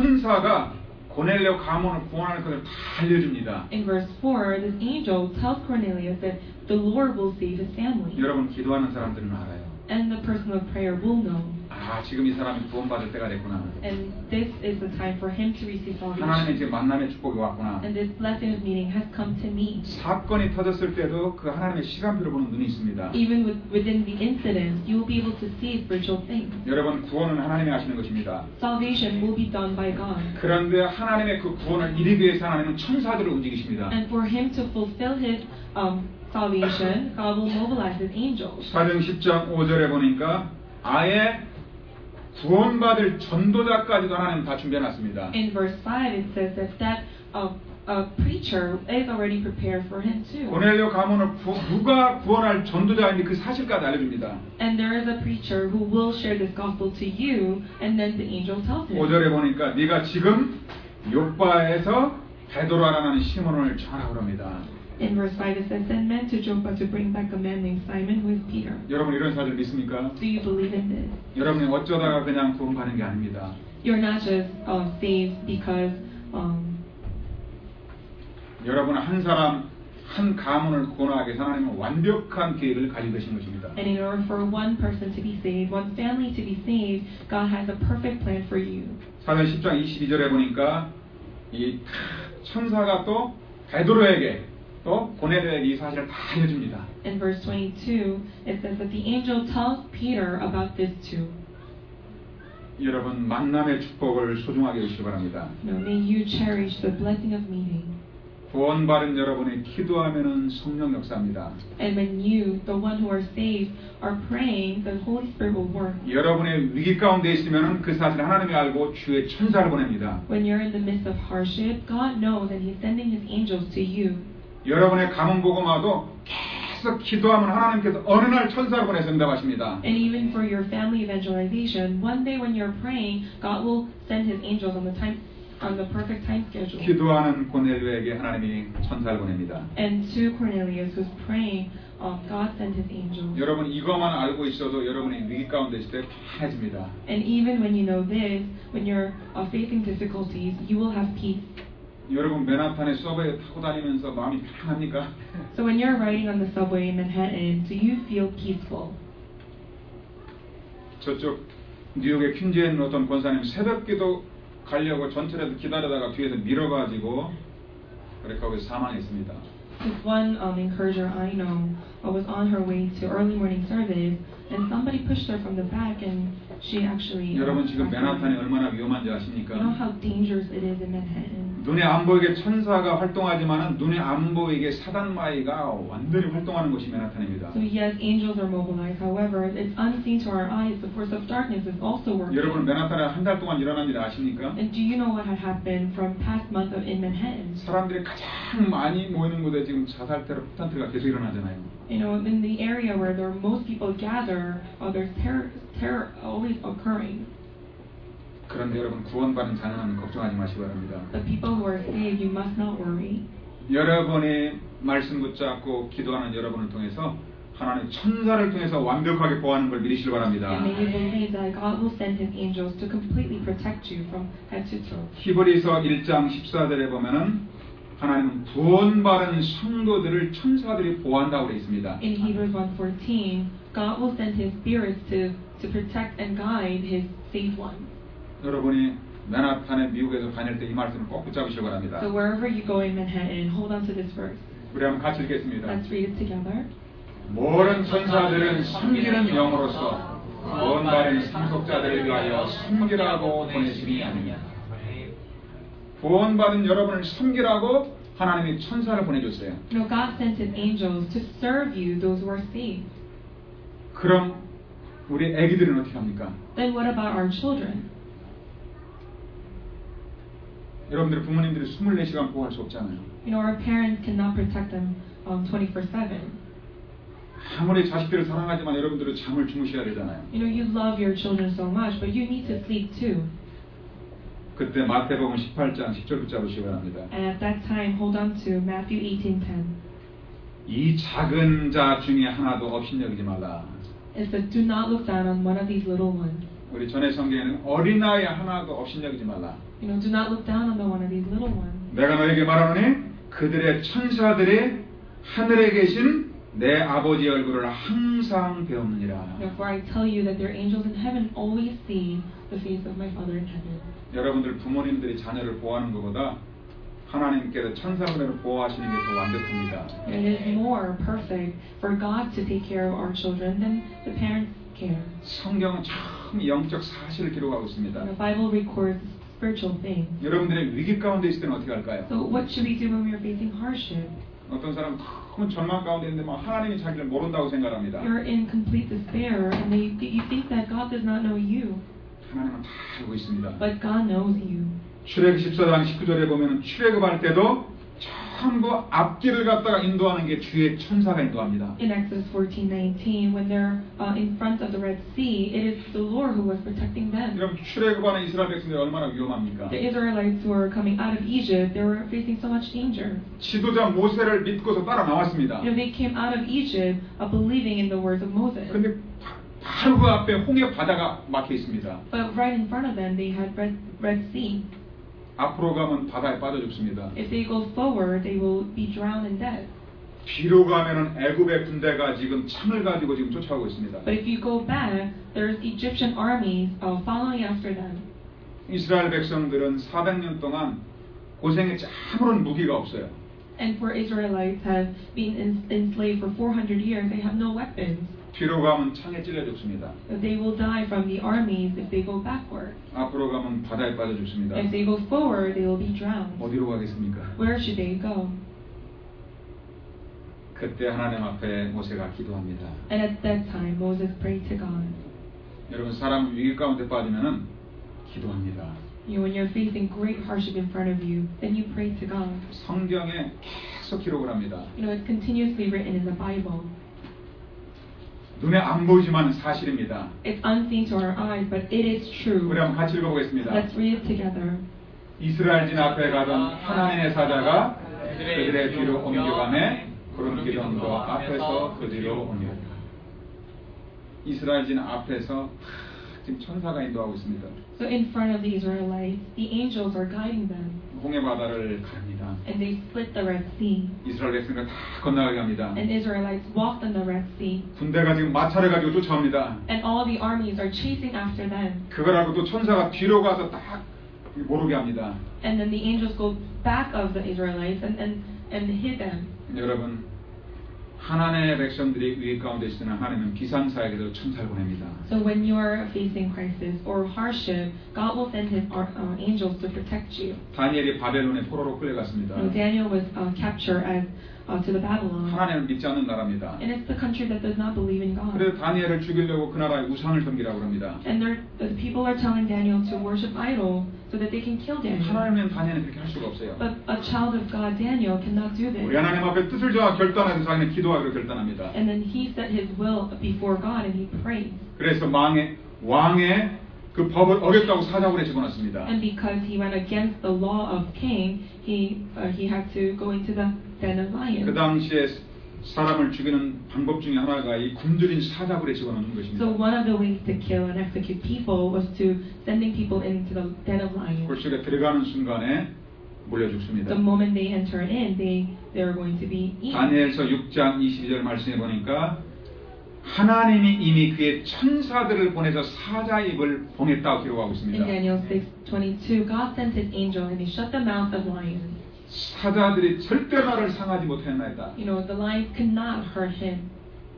천사가 고넬료 가문을 구원할 것을 다 알려줍니다. In verse 4, this angel tells Cornelius that the Lord will save his family. 여러분 기도하는 사람들은 알아요. And the person of prayer will know. 아 지금 이 사람이 구원받을 때가 됐구나. And this is the time for him to receive salvation. 하나님의 지금 만남의 축복이 왔구나. And this blessing of meeting has come to me. 사건이 터졌을 때도 그 하나님의 시간표를 보는 눈이 있습니다. Even within the incidents, you will be able to see spiritual things. 여러분 구원은 하나님이 하시는 것입니다. Salvation will be done by God. 그런데 하나님의 그 구원을 이루기 위해서 하나님은 천사들을 움직이십니다. And for him to fulfill his salvation, God will mobilize his angels. 사도행 10장 5절에 보니까 아예 구원받을 전도자까지도 하나님 다 준비해놨습니다. In verse 5, it says that a preacher is already prepared for him too. 고넬료 가문을 누가 구원할 전도자인지 그 사실까지 알려줍니다. And there is a preacher who will share this gospel to you, and then the angel tells him. 5절에 보니까 네가 지금 요빠에서 베드로라는 시몬을 전하라고 합니다. In verse 5, it says, send men to Joppa to bring back a man named Simon who is Peter. 여러분 이런 사실 믿습니까? Do you believe in this? 여러분이 어쩌다가 그냥 구원받는 게 아닙니다. You're not just saved because 여러분 한 사람 한 가문을 구원하기 위해서 하나님은 완벽한 계획을 가지고 계신 것입니다. And in order for one person to be saved, one family to be saved, God has a perfect plan for you. 사도행 10장 22절에 보니까 이 천사가 또 베드로에게 또 고넬료에게 이 사실을 다 알려줍니다. In verse 22, it says that the angel tells Peter about this too. 여러분 만남의 축복을 소중하게 여기시기 바랍니다. May you cherish the blessing of meeting. 구원받은 여러분이 기도하면은 성령 역사합니다. And when you, the one who are saved, are praying, the Holy Spirit will work. 여러분의 위기 가운데 있으면은 그 사실을 하나님이 알고 주의 천사를 보냅니다. When you're in the midst of hardship, God knows and He's sending His angels to you. 여러분의 가문 복음화도 계속 기도하면 하나님께서 어느 날 천사를 보내서 응답하십니다. And even for your family evangelization, one day when you're praying, God will send His angels on the perfect time schedule. 기도하는 고넬료에게 하나님이 천사를 보냅니다. And to Cornelius, who's praying, God sent His angels. 여러분 이것만 알고 있어도 여러분이 위기 가운데 있을 때 편해집니다. And even when you know this, when you're facing difficulties, you will have peace. 여러분 맨하탄에 서버에 타고 다니면서 마음이 편합니까? So when you're riding on the subway in Manhattan, do you feel peaceful? 저쪽 뉴욕의 퀸즈에 있는 어떤 권사님 새벽기도 가려고 전철에서 기다리다가 뒤에서 밀어가지고 그렇게 하고 사망했습니다. This one encourager I know was on her way to early morning service, and somebody pushed her from the back, and she actually. 여러분 지금 맨하탄이 얼마나 위험한지 You know 아십니까? how dangerous it is in Manhattan. 눈에 안 보이게 천사가 활동하지만은 눈에 안 보이게 사단마귀가 완전히 활동하는 곳이 맨하탄입니다. So yes, angels are mobilized. However, it's unseen to our eyes. The force of darkness is also working. 여러분 맨하탄에 한 달 동안 일어난 일 아십니까? And do you know what had happened from past month in Manhattan? 사람들이 가장 많이 모이는 곳에 지금 자살 테러 폭탄 테러가 계속 일어나잖아요. You know, in the area where there are most people gather, there's terror always occurring. 그런데 여러분 구원받은 자녀는 걱정하지 마시기 바랍니다. The people who are saved, you must not worry. 여러분의 말씀 붙잡고 기도하는 여러분을 통해서 하나님 천사를 통해서 완벽하게 보호하는 걸 믿으시기 바랍니다. And may you believe that God will send His angels to completely protect you from head to toe. 히브리서 1장 14절에 보면은 하나님은 구원받은 성도들을 천사들이 보호한다고 되어 있습니다. In Hebrews 1:14, God will send His spirits to protect and guide His saved ones. 여러분이 맨하탄에 미국에서 다닐 때 이 말씀을 꼭 붙잡으시기 바랍니다. So wherever you go in Manhattan, hold on to this verse. 우리 한번 같이 읽겠습니다. Let's read it together. 모든 천사들은 섬기는 영으로서 구원받은 상속자들을 위하여 섬기라고 보내심이 아니냐. 구원받은 여러분을 섬기라고 하나님이 천사를 보내줬어요. No, God sent His angels to serve you, those who are saved. 그럼 우리 아기들은 어떻게 합니까? Then what about our children? 여러분들 부모님들이 24시간 보호할 수 없잖아요. You know, our parents cannot protect them 24/7. 아무리 자식들을 사랑하지만 여러분들은 잠을 주무셔야 되잖아요. You know, you love your children so much, but you need to sleep too. 그때 마태복음 18장 10절 붙잡으시기 바랍니다. And at that time, hold on to Matthew 18:10. 이 작은 자 중에 하나도 업신여기지 말라. It says, "Do not look down on one of these little ones." 우리 전에 성경에는 어린아이 하나도 업신여기지 말라. You know, do not look down on the one of these little ones. 내가 너에게 말하노니 그들의 천사들이 하늘에 계신 내 아버지의 얼굴을 항상 배우느니라. Therefore, I tell you that their angels in heaven always see the face of my Father in heaven. 여러분들 부모님들이 자녀를 보호하는 것보다 하나님께서 천사분을 보호하시는 게 더 완벽합니다. It is more perfect for God to take care of our children than the parents care. 성경은 참 영적 사실을 기록하고 있습니다. The Bible records spiritual things. 여러분들의 위기 가운데 있을 때는 어떻게 할까요? So what should we do when we are facing hardship? 어떤 사람은 큰 절망 가운데 있는데 막 하나님이 자기를 모른다고 생각합니다. You're in complete despair, and you think that God does not know you, 하나님은 다 알고 있습니다. but God knows you. 출애굽 14장 19절에 보면 출애굽할 때도 전부 앞길을 갖다가 인도하는 게 주의 천사가 인도합니다. In Exodus 14:19, when they're in front of the Red Sea, it is the Lord who was protecting them. 그럼 출애굽하는 이스라엘 백성들이 얼마나 위험합니까? The Israelites who were coming out of Egypt, they were facing so much danger. 지도자 모세를 믿고서 따라 나왔습니다. You know, they came out of Egypt believing in the words of Moses. 근데 바로 그 앞에 홍해 바다가 막혀 있습니다. But right in front of them, they had Red Sea. 앞으로 가면 바다에 빠져 죽습니다. If they go forward, they will be drowned in death. 뒤로 가면은 애굽의 군대가 지금 창을 가지고 지금 쫓아오고 있습니다. But if you go back, there's Egyptian armies following after them. 이스라엘 백성들은 400년 동안 고생했지 아무런 무기가 없어요. And for Israelites have been enslaved for 400 years, they have no weapons. 뒤로 가면 창에 찔려 죽습니다. They will die from the armies if they go backward. 앞으로 가면 바다에 빠져 죽습니다. If they go forward, they will be drowned. 어디로 가겠습니까? Where should they go? 그때 하나님 앞에 모세가 기도합니다. And at that time, Moses prayed to God. 여러분 사람 위기 가운데 빠지면은 기도합니다. When you're facing great hardship in front of you, then you pray to God. 성경에 계속 기록을 합니다. It's continuously written in the Bible. 눈에 안 보이지만 사실입니다. It's unseen to our eyes, but it is true. 우리 한번 같이 읽어보겠습니다. Let's read it together. 이스라엘진 앞에 가던 하나님의 사자가 그들의 뒤로 옮겨가매 구름 기둥도 앞에서 그 뒤로 옮겨가. 이스라엘진 앞에서 지금 천사가 인도하고 있습니다. So in front of the Israelites, the angels are guiding them. 홍해 바다를 갑니다. And they split the Red Sea. 이스라엘 백성들 다 건너가게 합니다. And Israelites walked on the Red Sea. 군대가 지금 마차를 가지고 쫓아옵니다. And all the armies are chasing after them. 그걸 알고 또 천사가 뒤로 가서 딱 모르게 합니다. And then the angels go back of the Israelites and hid them. 여러분 하나님의 백성들이 위기 가운데 있으나 하나님은 비상사역에도 천사를 보냅니다. So when you are facing crisis or hardship, God will send His angels to protect you. 다니엘이 바벨론의 포로로 끌려갔습니다. Daniel was captured to the Babylon. 하나님을 믿지 않는 나라입니다. And it's the country that does not believe in God. 그래서 다니엘을 죽이려고 그 나라의 우상을 섬기라고 합니다. And the people are telling Daniel to worship idol so that they can kill Daniel. 하나님은 다니엘은 그렇게 할 수가 없어요. But a child of God, Daniel, cannot do 우리 this. 하나님 앞에 뜻을 정하 결단해서 자기는 기도하기로 결단합니다. And then he set his will before God and he prayed. 그래서 왕의 그 법을 어겼다고 사자굴에 집어넣습니다. And because he went against the law of king, he had to go into the den of 그 lions. 당시에 사람을 죽이는 방법 중에 하나가 이 굶주린 사자굴에 집어넣는 것입니다. So one of the ways to kill and execute people was to sending people into the den of lions. 골속에 들어가는 순간에 물려 죽습니다. The moment they enter in, they are going to be eaten. 다니엘서 6장 22절 말씀해 보니까 하나님이 이미 그의 천사들을 보내서 사자 입을 봉했다고 기록하고 In 있습니다. Daniel 6:22, God sent His angel and He shut the mouth of lions. 사자들이 절대 나를 상하지 못했나이다. The lions could not hurt him.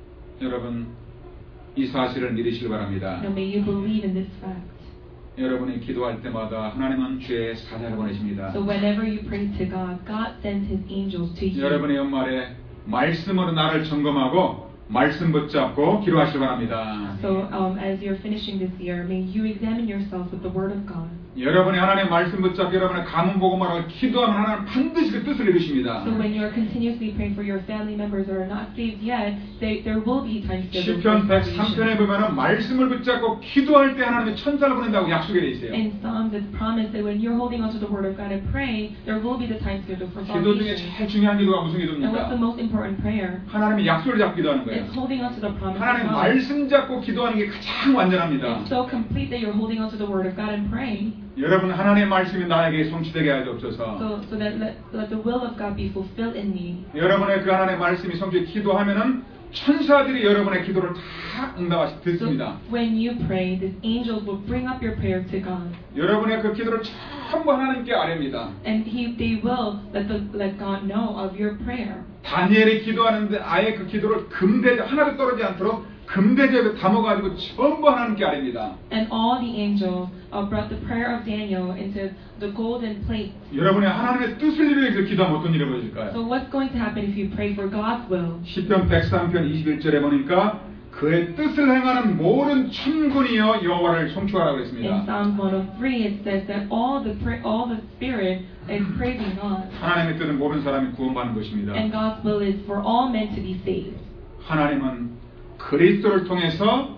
여러분 이 사실을 믿으시기 바랍니다. May you believe in this fact. 여러분이 기도할 때마다 하나님은 주의 사자를 보내십니다. So whenever you pray to God, God sends His angels to you. 여러분의 연말에 말씀으로 나를 점검하고 말씀 붙잡고 기도하시기 바랍니다. So as you're finishing this year, may you examine yourself with the Word of God. 여러분이 하나님의 말씀 붙잡고 여러분의 가문 보고 말하고 기도하면 하나님 반드시 그 뜻을 이루십니다. So when you're continuously praying for your family members who are not saved yet, there will be times scheduled 시편 for 103편에 보면은 말씀을 붙잡고 기도할 때 하나님의 천사를 보낸다고 약속이 되어 있어요. In Psalms, it's promised that when you're holding onto the Word of God and praying, there will be the time scheduled for 기도 중에 salvation. 제일 중요한 기도가 무슨 And what's the 기도입니까? most important prayer? 하나님의 약속을 잡고 기도하는 거예요. It's holding onto the promise of 하나님 God. 말씀 잡고 기도하는 게 가장 완전합니다. It's so complete that you're holding onto the Word of God and praying. 여러분 하나님의 말씀이 나에게 성취되게 하옵소서. So that let the will of God be fulfilled in me. 여러분의 그 하나님의 말씀이 성취 기도하면은 천사들이 여러분의 기도를 다 응답하시 So 듣습니다. when you pray, the angels will bring up your prayer to God, 여러분의 그 기도를 전부 하나님께 아뢰입니다. and they will let God know of your prayer. 다니엘이 기도하는데 아예 그 기도를 금대접 하나도 떨어지지 않도록 금대접에 담아가지고 전부 하나님께 아뢰입니다. And all the angels brought the prayer of Daniel into the golden plate. 여러분이 하나님의 뜻을 이루기 위해서 기도하면 어떤 일이 벌어질까요? So what's going to happen if you pray for God's will? 시편 103편 21절에 보니까 그의 뜻을 행하는 모든 천군이여 여호와를 송축하라고 In 했습니다. Psalms 103, it says that all the spirit is praising God, 하나님의 뜻은 모든 사람이 구원받는 것입니다. and God's will is for all men to be saved. 하나님은 그리스도를 통해서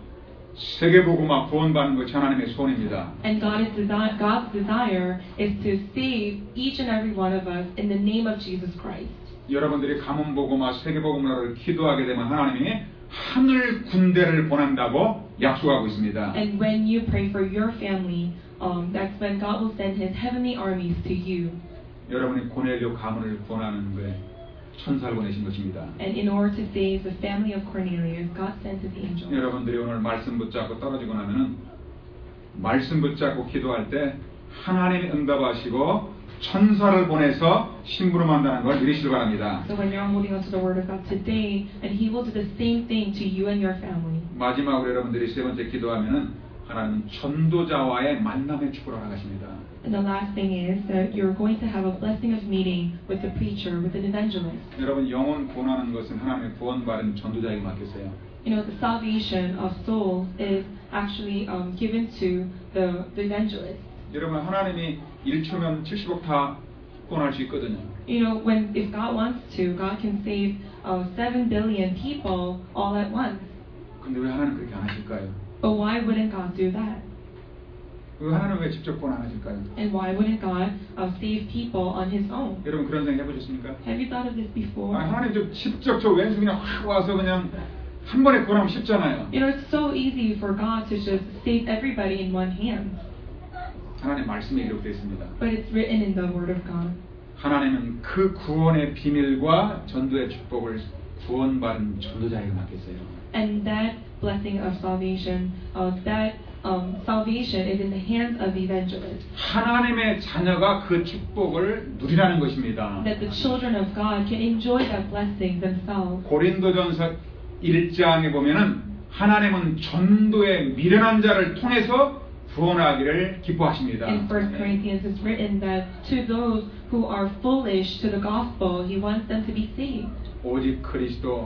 세계복음화 구원받는 것이 하나님의 소원입니다. And God's desire is to save each and every one of us in the name of Jesus Christ. 여러분들이 가문복음화 세계복음화를 기도하게 되면 하나님이 하늘 군대를 보낸다고 약속하고 있습니다. And when you pray for your family, that's when God will send His heavenly armies to you. 여러분이 고넬료 가문을 구원하는 거에 천사를 보내신 것입니다. And in order to save the family of Cornelius, God sent His angel. 여러분들이 오늘 말씀 붙잡고 떨어지고 나면은 말씀 붙잡고 기도할 때 하나님이 응답하시고 천사를 보내서 심부름한다는 걸 누리시길 바랍니다. So when you're holding on to the Word of God today, and He will do the same thing to you and your family. 마지막으로 여러분들이 세 번째 기도하면은 하나님은 전도자와의 만남의 축복을 하십니다. And the last thing is that you're going to have a blessing of meeting with the preacher, with an evangelist. 여러분 영혼 구원하는 것은 하나님의 구원받은 전도자에게 맡겼어요. You know, the salvation of souls is actually given to the evangelist. 여러분 하나님이 1초면 70억 다 구원할 수 있거든요. You know, if God wants to, God can save 7 billion people all at once. 근데 왜 하나님 그렇게 안 하실까요? But why wouldn't God do that? 왜 하나님 왜 직접 구원 안 하실까요? And why wouldn't God save people on His own? 여러분 그런 생각 해보셨습니까? Have you thought of this before? 하나님 좀 직접 저 왼수 그냥 확 와서 그냥 한 번에 구원하면 쉽잖아요. You know, it's so easy for God to just save everybody in one hand. 하나님 말씀에 기록되어 있습니다. But it's written in the Word of God. 하나님은 그 구원의 비밀과 전도의 축복을 구원받은 전도자에게 맡겼어요. And that blessing of salvation, salvation is in the hands of the evangelist. 하나님의 자녀가 그 축복을 누리라는 것입니다. That the children of God can enjoy that blessing themselves. 고린도전서 1장에 보면은 하나님은 전도의 미련한 자를 통해서 구원하기를 기뻐하십니다. In 1 Corinthians it's written that to those who are foolish to the gospel, He wants them to be saved. 오직 그리스도,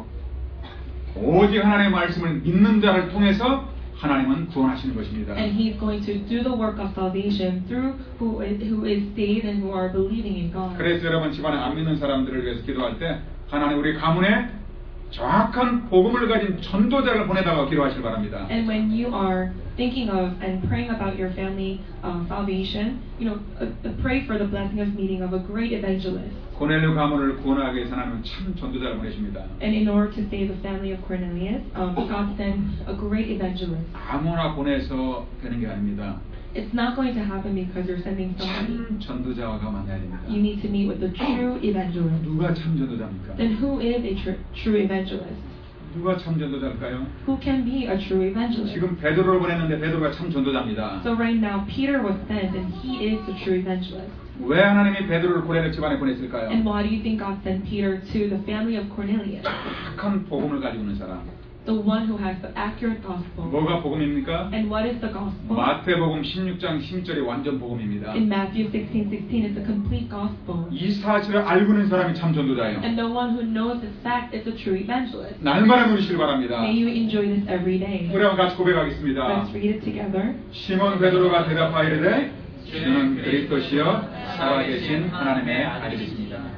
오직 하나님의 말씀을 믿는 자를 통해서 하나님은 구원하시는 것입니다. And He's going to do the work of salvation through who is saved and who are believing in God. 그래서 여러분 집안에 안 믿는 사람들을 위해서 기도할 때 하나님 우리 가문에 정확한 복음을 가진 전도자를 보내다가 기도하시기 바랍니다. And when you are thinking of and praying about your family salvation, you know, pray for the blessing of meeting of a great evangelist. 고넬료 가문을 구원하기 위해서 하나님은 참 전도자를 보내십니다. And in order to save the family of Cornelius, God sent a great evangelist. 아무나 보내서 되는 게 아닙니다. It's not going to happen because you're sending somebody. 참 전도자가 만나야 됩니다. You need to meet with the true evangelist. 누가 참 전도자입니까? Then who is a true evangelist? 누가 참 전도자일까요? Who can be a true evangelist? 지금 베드로를 보냈는데 베드로가 참 전도자입니다. So right now Peter was sent and he is the true evangelist. 왜 하나님이 베드로를 고넬료 집안에 보냈을까요? And why do you think God sent Peter to the family of Cornelius? 착한 복음을 가지고 있는 사람. The one who has the accurate gospel. 뭐가 복음입니까? And what is the gospel? 마태복음 16장 10절이 완전 복음입니다. In Matthew 16:16 it's a complete gospel. 이 사실을 알고 있는 사람이 참 전도자예요. And the one who knows this fact is a true evangelist. 날마다 누리시길 바랍니다. May you enjoy this every day. 우리 한번 같이 고백하겠습니다. Let's read it together. 시몬 베드로가 대답하이르되 주는 그리스도시여 살아계신 하나님의 아들이십니다.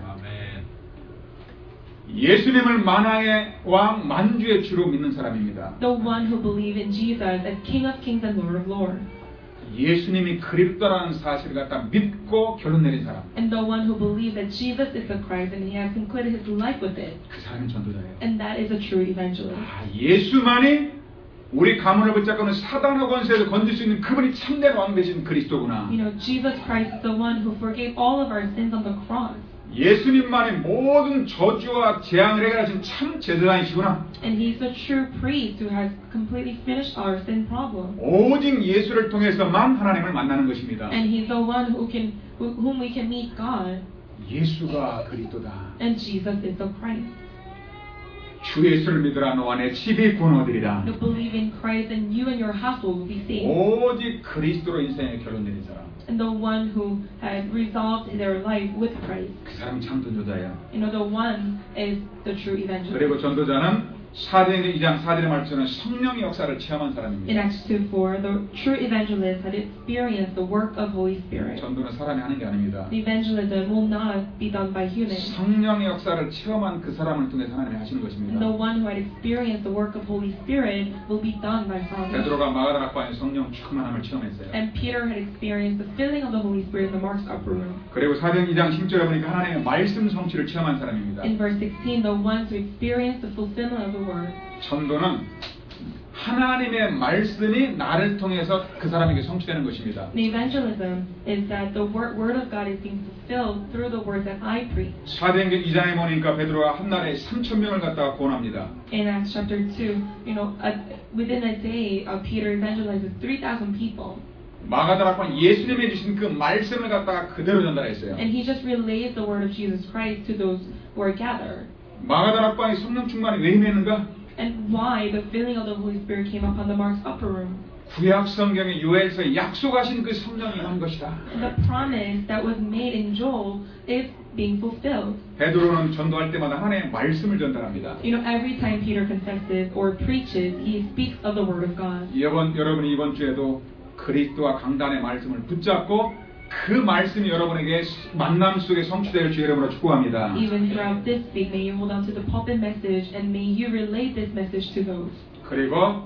예수님을 만왕의 왕 만주의 주로 믿는 사람입니다. The one who believes in Jesus as King of Kings and Lord of Lords. 예수님이 그리스도라는 사실을 갖다 믿고 결론 내린 사람. And the one who believes that Jesus is the Christ and he has concluded his life with it. 그 사람이 전도자예요. And that is a true evangelist. 예수만이 우리 가문을 붙잡고는 사단의 권세에서 건질 수 있는 그분이 참된 왕 되신 그리스도구나. You know, Jesus Christ is the one who forgave all of our sins on the cross. 예수님만이 모든 저주와 재앙을 해결하신 참 제사장이시구나. And he's the true priest who has completely finished our sin problem. 오직 예수를 통해서만 하나님을 만나는 것입니다. And he's the one whom we can meet God. 예수가 그리스도다. And Jesus is the Christ. 주 예수를 믿으라 너와 내 집이 구원 얻으리라. To believe in Christ and you and your household will be saved. 오직 그리스도로 인생의 결론 내린 사람. And the one who has resolved their life with Christ. 그 사람이 참 전도자예요. You know, the one is the true evangelist. 그리고 전도자는 사도행전 2장 4절의 말씀은 성령의 역사를 체험한 In 사람입니다. Acts 2:4, the true evangelist had experienced the work of Holy Spirit. 전도는 사람이 하는 게 아닙니다. The evangelism will not be done by humans. 성령의 역사를 체험한 그 사람을 통해서 하나님이 하시는 And 것입니다. the one who had experienced the work of Holy Spirit will be done by salvation. 베드로가 마가다락방에 성령 충만함을 체험했어요. And Peter had experienced the filling of the Holy Spirit in the Mark's upper room. 그리고 사도행전 2장 10절에 보니까 하나님의 말씀 성취를 체험한 사람입니다. In verse 16, the ones who experienced the fulfillment of the word. 전도는 하나님의 말씀이 나를 통해서 그 사람에게 성취되는 것입니다. The evangelism is that the word of God is being fulfilled through the words that I preach. 사도행전 2장에 보니까 베드로가 한 날에 3,000명을 갖다가 구원합니다. In Acts chapter 2, you know, within a day, Peter evangelizes 3,000 people. 마가다락방 예수님이 주신 그 말씀을 갖다가 그대로 전달했어요. And he just relayed the word of Jesus Christ to those who are gathered. 마가다락방에 성령 충만이 왜 임했는가? And why the filling of the Holy Spirit came upon the Mark's upper room. 구약 성경의 요엘서에 약속하신 그 성령이 한 것이다. And the promise that was made in Joel is being fulfilled. 베드로는 전도할 때마다 하나님의 말씀을 전달합니다. You know, every time Peter confesses or preaches, he speaks of the word of God. 여러분이 이번 주에도 그리스도와 강단의 말씀을 붙잡고 그 말씀이 여러분에게 만남 속에 성취될 주 이름으로 축복합니다. Even throughout this week, may you hold on to the pulpit message and may you relay this message to those. 그리고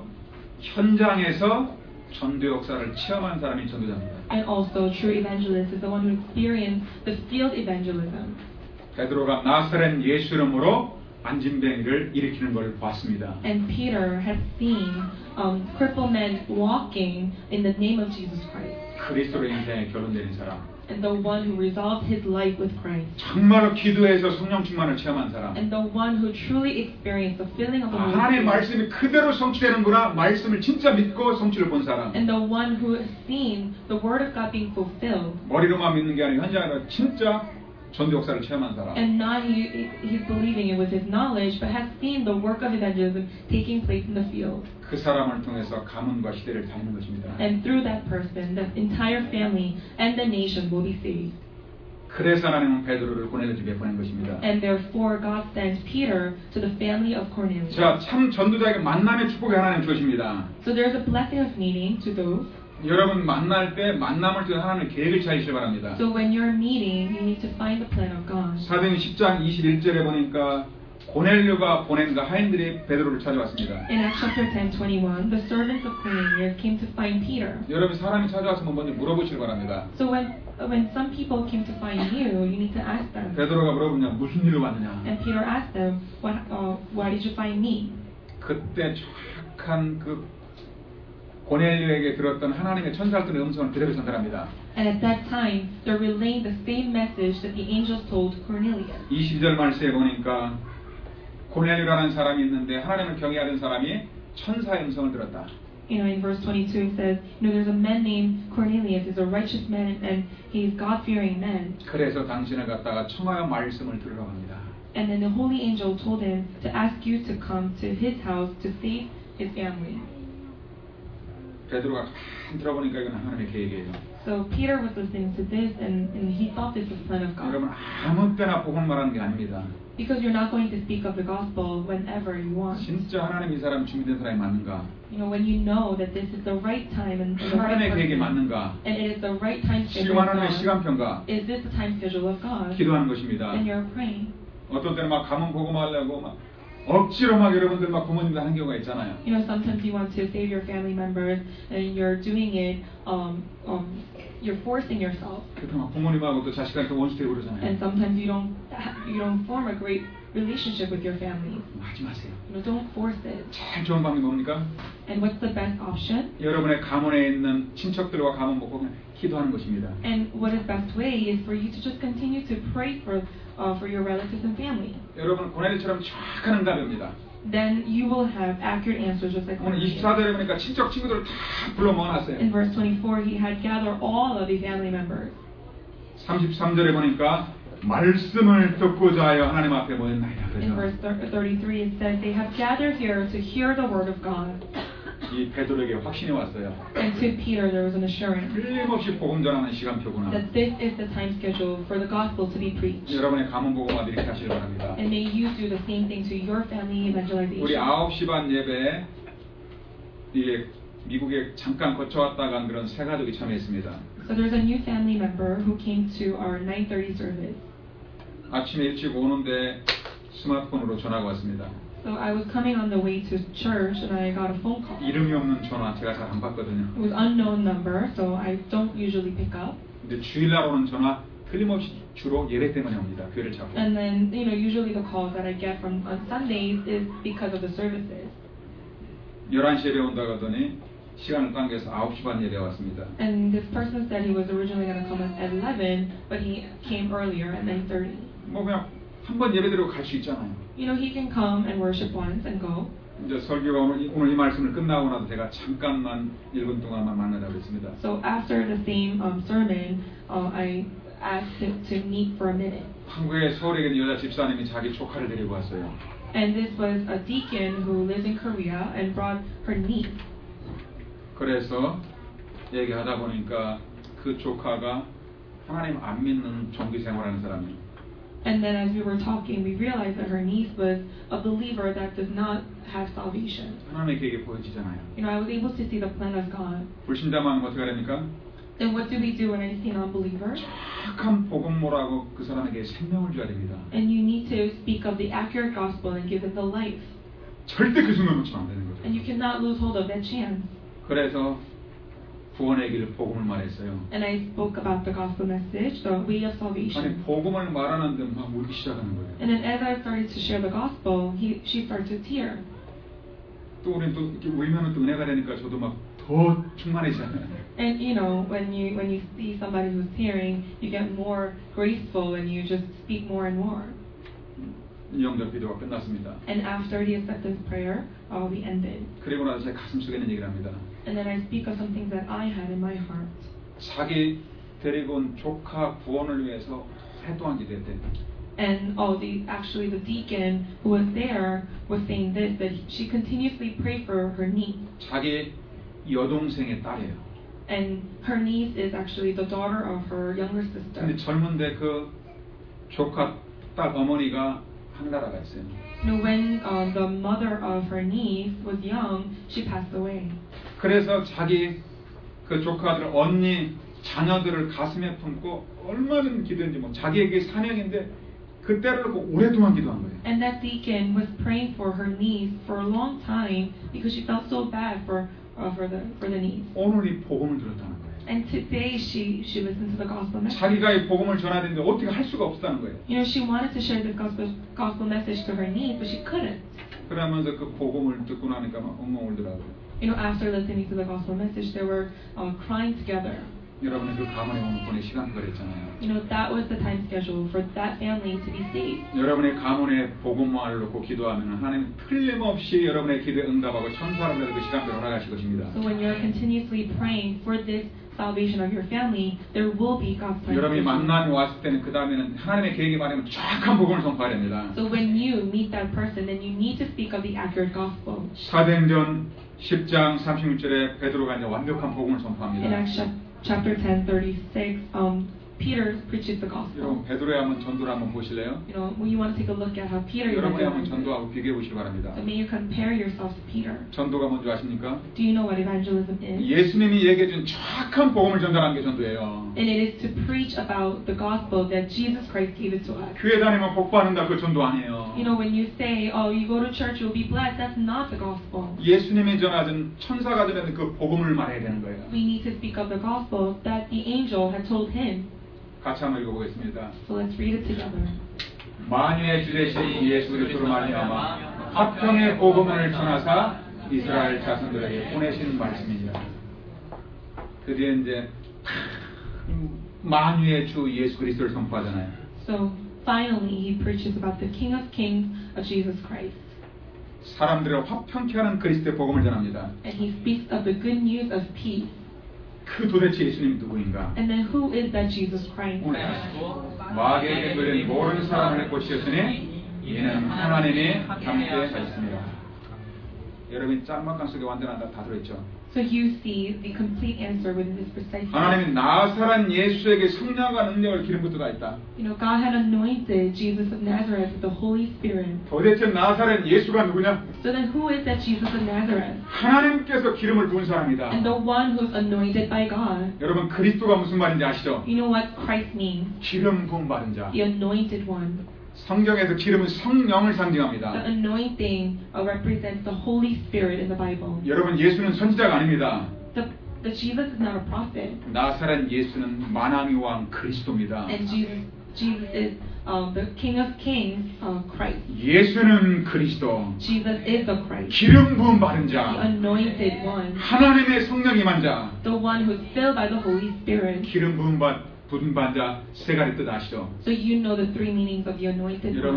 현장에서 전도 역사를 체험한 사람이 전도자입니다. And also, true evangelist is the one who experienced the field evangelism. 베드로가 나사렛 예수 이름으로 안진뱅이를 일으키는 걸 봤습니다. And Peter had seen crippled men walking in the name of Jesus Christ. 그리스도로 인생에 결혼되는 사람. And the one who resolved his life with Christ. 정말로 기도해서 성령 충만을 체험한 사람. And the one who truly experienced the filling of the Holy 하나님의 Spirit. 말씀이 그대로 성취되는구나. 말씀을 진짜 믿고 성취를 본 사람. And the one who has seen the word of God being fulfilled. 머리로만 믿는 게 아니라 현장에서 진짜 전도 역사를 체험한 사람. And not he's believing it with his knowledge, but has seen the work of evangelism taking place in the field. 그 사람을 통해서 가문과 시대를 다니는 것입니다. And through that person, the entire family and the nation will be saved. 그래서 하나님은 베드로를 고넬료 집에 보낸 것입니다. And therefore God sends Peter to the family of Cornelius. 자, 참 전도자에게 만남의 축복이 하나님 주십니다. So there's a blessing of meeting to those. 여러분 만날 때 만남을 통해 하나님의 계획을 찾으시기 바랍니다. So when you're meeting, you need to find the plan of God. 사도행 10장 21절에 보니까 고넬료가 보낸 그 하인들이 베드로를 찾아왔습니다. In Acts chapter 10:21, the servants of Cornelius came to find Peter. 여러분 사람이 찾아왔으면 먼저 물어보시기 바랍니다. So when some people came to find you, you need to ask them. 베드로가 물어보냐 무슨 일로 왔느냐. And Peter asked them, why did you find me? 그때 정확한 그 고넬료에게 들었던 하나님의 천사들의 음성을 그대로 전달합니다. And at that time, they're relaying the same message that the angels told Cornelius. 22절 말씀에 보니까 고넬료라는 사람이 있는데 하나님을 경외하는 사람이 천사의 음성을 들었다. You know, in verse 22 it says, there's a man named Cornelius. He's a righteous man and he's God-fearing man. 그래서 당신을 갖다가 청하여 말씀을 들으라고 합니다. And then the holy angel told him to ask you to come to his house to save his family. 베드로가 한 들어보니까 이건 하나님의 계획이에요. So Peter was listening to this and he thought this was the plan of God. 여러분 아무 때나 복음 말하는 게 아닙니다. Because you're not going to speak of the gospel whenever you want. 진짜 하나님 이 사람 준비된 사람이 맞는가? You know, when you know that this is the right time and the right 하나님의 계획이 person, 맞는가? and it is the right time schedule 지금 of 하나님의 God, 시간표인가? is this the time schedule of God? 기도하는 것입니다. Then you're praying. 어떤 때는 막 가문 복음하려고 막 억지로 막 여러분들 막 부모님들 하는 경우가 있잖아요. You know, sometimes you want to save your family members and you're doing it, you're forcing yourself. 그래서 막 부모님하고 또 자식한테 원수 되고 그러잖아요. And sometimes you don't form a great relationship with your family. 하지 마세요. You know, don't force it. 제일 좋은 방법이 뭡니까? And what's the best option? 여러분의 가문에 있는 친척들과 가문 먹고 그냥 기도하는 것입니다. And what is best way is for you to just continue to pray for your relatives and family. 여러분 고넬료처럼 정확한 응답입니다. Then you will have accurate answers just like 오늘 Cornelius. 24절에 보니까 친척 친구들을 다 불러 모아놨어요. In verse 24, he had gathered all of the family members. 33절에 보니까 말씀을 듣고자 하여 하나님 앞에 모였나이다. In verse 33, it says, they have gathered here to hear the word of God. 이 베드로에게 확신이 왔어요. And to Peter, there was an assurance 틀림없이 복음 전하는 시간표구나. that this is the time schedule for the gospel to be preached. 여러분의 가문 복음화들이 이렇게 하시길 바랍니다. And may you do the same thing to your family evangelization. 우리 9시 반 예배에 이게 미국에 잠깐 거쳐왔다 간 그런 세 가족이 참여했습니다. So there's a new family member who came to our 9:30 service. 아침에 일찍 오는데 스마트폰으로 전화가 왔습니다. So I was coming on the way to church and I got a phone call. 이름이 없는 전화 제가 잘 안 받거든요. It was unknown number, so I don't usually pick up. 근데 주일날 오는 전화 틀림없이 주로 예배 때문에 옵니다. 교회를 찾고. And then, usually the calls that I get from on Sundays is because of the services. 11시 예배 온다고 하더니 시간을 당겨서 9시 반 예배 왔습니다. And this person said he was originally going to come at 11, but he came earlier at 9:30. 뭐 그냥 한 번 예배 드리고 갈 수 있잖아요. He can come and worship once and go. 이제 설교가 오늘 이 말씀을 끝나고 나서 제가 잠깐만 1분 동안만 만나자고 했습니다. So after the same sermon, I asked him to meet for a minute. 한국에 서울에 있는 여자 집사님이 자기 조카를 데리고 왔어요. And this was a deacon who lives in Korea and brought her niece. 그래서 얘기하다 보니까 그 조카가 하나님 안 믿는 종교 생활하는 사람이에요. And then as we were talking, we realized that her niece was a believer that does not have salvation. 하나님의 계획이 보여지잖아요. You know, I was able to see the plan of God. 불신자만 어떻게 됩니까? Then what do we do when I see an unbeliever? 착한 복음모라고 그 사람에게 생명을 줘야 됩니다. And you need to speak of the accurate gospel and give them the life. 절대 그 순간 놓치면 안 되는 거죠. And you cannot lose hold of that chance. 그래서 구원의 길 복음을 말했어요. And I spoke about the gospel message, the way of 아니 salvation. 복음을 말하는데 막 울기 시작하는 거예요. And then as I started to share the gospel, she started to tear. 또 우리는 또 이렇게 울면은 또 은혜가 되니까 저도 막 더 충만해지잖아요. And you know, when you see somebody who's tearing, you get more graceful and you just speak more and more. 이영절 기도가 끝났습니다. And after the acceptance prayer, we ended. 그리고 나서 제 가슴 속에 있는 얘기를 합니다. And then I speak of something that I had in my heart. 자기 데리고 온 조카 구원을 위해서 오랫동안 기도했대. And actually the deacon who was there was saying this, that she continuously prayed for her niece. 자기 여동생의 딸이에요. And her niece is actually the daughter of her younger sister. 근데 젊은데 그 조카 딸 어머니가 하늘나라가 있어요. You know, when the mother of her niece was young, she passed away. 그래서 자기 그 조카들 언니 자녀들을 가슴에 품고 얼마나 기도했는지 뭐 자기에게 사명인데 그때를 놓고 오랫동안 기도한 거예요. And that deacon was praying for her niece for a long time because she felt so bad for the niece. 오늘 이 복음을 들었다는 거예요. And today she listened to the gospel message. 자기가 이 복음을 전해야 되는데 어떻게 할 수가 없다는 거예요. You know, she wanted to share this gospel message to her niece, but she couldn't. 그러면서 그 복음을 듣고 나니까 막 엉엉 울더라고요. You know, after listening to the gospel message, they were crying together. 여러분이 그 가문에 오늘 보낼 시간 그랬잖아요. You know, that was the time schedule for that family to be saved. 여러분의 가문에 복음만을 놓고 기도하면 하나님 틀림없이 여러분의 기도에 응답하고 천사람들의 그 시간대로 허락하실 것입니다. So when you're continuously praying for this salvation of your family, there will be God's time. 여러분이 만남이 왔을 때는 그 다음에는 하나님의 계획이 말하면 정확한 복음을 선포해야 됩니다. So when you meet that person, then you need to speak of the accurate gospel. 사도행전 10장 36절에 베드로가 이제 완벽한 복음을 In 선포합니다. Acts chapter 10:36, Peter preaches the gospel. 여러분 베드로의 한번 전도를 한번 보실래요? You know, when you want to take a look at how Peter 여러분이 한번 evangelized, 전도하고 비교해 보시기 바랍니다. so may you compare yourself to Peter. 전도가 뭔지 아십니까? Do you know what evangelism is? 예수님이 얘기해 준 정확한 복음을 전달하는 게 전도예요. And it is to preach about the gospel that Jesus Christ gave it to us. 교회 다니면 복 받는다 그 전도 아니에요. You know, when you say, oh, you go to church, you'll be blessed, that's not the gospel. 예수님이 전하던 천사가 전하던 그 복음을 말해야 되는 거예요. We need to speak of the gospel that the angel had told him. 같이 한번 읽어보겠습니다. So let's read it together. 만유의 주 되신 예수 그리스도로 말미암아 화평의 복음을 전하사 이스라엘 자손들에게 보내신 말씀이니라. 드디어 이제 만유의 주 예수 그리스도를 선포하잖아요. So finally, he preaches about the King of Kings of Jesus Christ. 사람들을 화평케 하는 그리스도의 복음을 전합니다. And he speaks of the good news of peace. 그 도대체 예수님이 누구인가? And then who is that Jesus Christ? 오늘 마귀에게 걸린 모든 사람을 고치셨으니 이는 하나님이 함께 하셨습니다. 여러분 짤막한 속에 완전한 다 들어있죠. So you see the complete answer within this precise. 하나님이 나사렛 예수에게 성령과 능력을 기름 붓도다 했다. You know, God had anointed Jesus of Nazareth with the Holy Spirit. 도대체 나사렛 예수가 누구냐? So then who is that Jesus of Nazareth? 하나님께서 기름을 부은 사람이다. And the one who's anointed by God. 여러분 그리스도가 무슨 말인지 아시죠? You know what Christ means? 기름 부은 받은 자. The anointed one. 성경에서 기름은 성령을 The 상징합니다. anointing represents the Holy Spirit in the Bible. 여러분 예수는 선지자가 아닙니다. The Jesus is not a prophet. 나사렛 예수는 만왕의 왕 그리스도입니다. And Jesus is the King of Kings, Christ. 예수는 그리스도. Jesus is the Christ. 기름 부은 받은 The 자. anointed one. 하나님의 성령 임한 자. The one who's filled by the Holy Spirit. 기름 부은 자 세 가지 뜻 아시죠? So you know the three meanings of the anointed 여러분 one.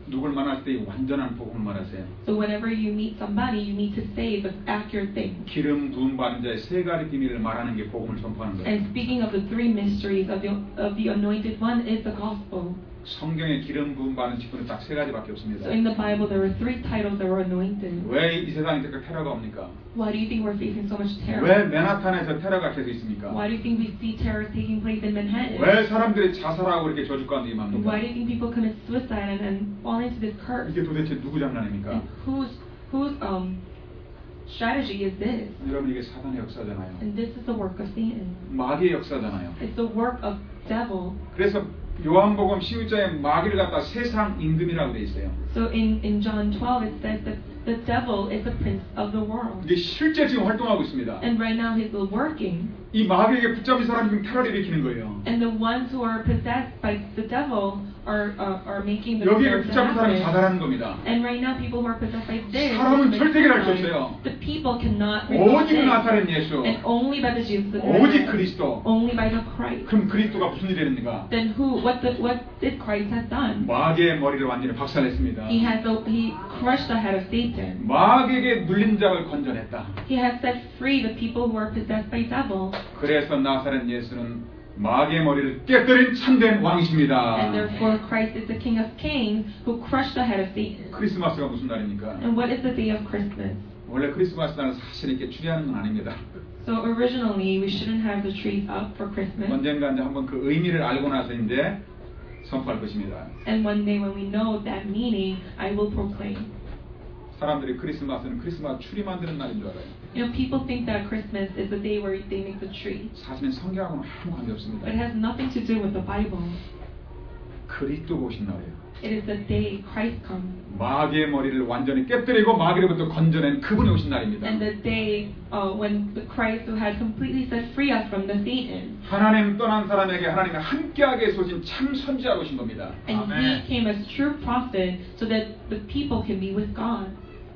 누굴 만날 때 완전한 복음을 말하세요. So whenever you meet somebody, you need to say the accurate thing. 기름 부음 받은 자의 세 가지 비밀을 말하는 게 복음을 선포하는 거예요. And speaking of the three mysteries of the anointed one is the gospel. 성경에 기름 부음 받은 직분은 딱 세 가지밖에 없습니다. So in the Bible, there were three titles that were anointed. 왜 이 세상에 이렇게 테러가 옵니까? Why do you think we're facing so much terror? 왜 맨하탄에서 테러가 계속 있습니까? Why do you think we see terror taking place in Manhattan? 왜 사람들이 자살하고 이렇게 저주 가운데 임합니까? Why do you think people commit suicide and fall into this curse? 이게 도대체 누구 장난입니까? And whose strategy is this? 여러분 이게 사단의 역사잖아요. And this is the work of Satan. 마귀의 역사잖아요. It's the work of devil. 그래서 요한복음 12장에 마귀를 갖다 세상 임금이라고 돼 있어요. So in John 12 it says that the devil is the prince of the world. 이게 실제 지금 활동하고 있습니다. And right now he's working. 이 마귀에게 붙잡힌 사람이 지금 테러를 일으키는 거예요. And the ones who are possessed by the devil are making the 여기에 terror 붙잡힌 사람이 happen. 자살하는 겁니다. And right now people who are possessed by this, 사람은 절대 해결할 수 없어요. the people cannot resolve 오직 this. 나타낸 예수, And only by the Jesus of 오직 Nazareth. 그리스도. Only by the Christ. 그럼 그리스도가 무슨 일을 했는가? Then what did Christ has done? 마귀의 머리를 완전히 박살냈습니다. He crushed the head of Satan. 마귀에게 눌린 자를 건져냈다. He has set free the people who are possessed by devil. 그래서 나사렛 예수는 마귀의 머리를 깨뜨린 참된 왕이십니다. And therefore Christ is the King of Kings who crushed the head of Satan. 크리스마스가 무슨 날입니까? And what is the day of Christmas? 원래 크리스마스 날은 사실 이렇게 추리하는 건 아닙니다. So originally we shouldn't have the trees up for Christmas. 언젠가 이제 한번 그 의미를 알고 나서 이제 선포할 것입니다. And one day when we know that meaning, I will proclaim. 사람들이 크리스마스는 크리스마스 추리 만드는 날인 줄 알아요. You know, people think that Christmas is the day where they make the tree. 사실은 성경하고는 아무 관계 없습니다. But it has nothing to do with the Bible. 그리스도가 오신 날이에요. It is the day Christ comes. 마귀의 머리를 완전히 깨뜨리고 마귀로부터 건져낸 그분이 오신 날입니다. And the day when the Christ who had completely set free us from the Satan. 하나님 떠난 사람에게 하나님이 함께하게 쏘신 참 선지자가 오신 겁니다. And he came as true prophet so that the people can be with God.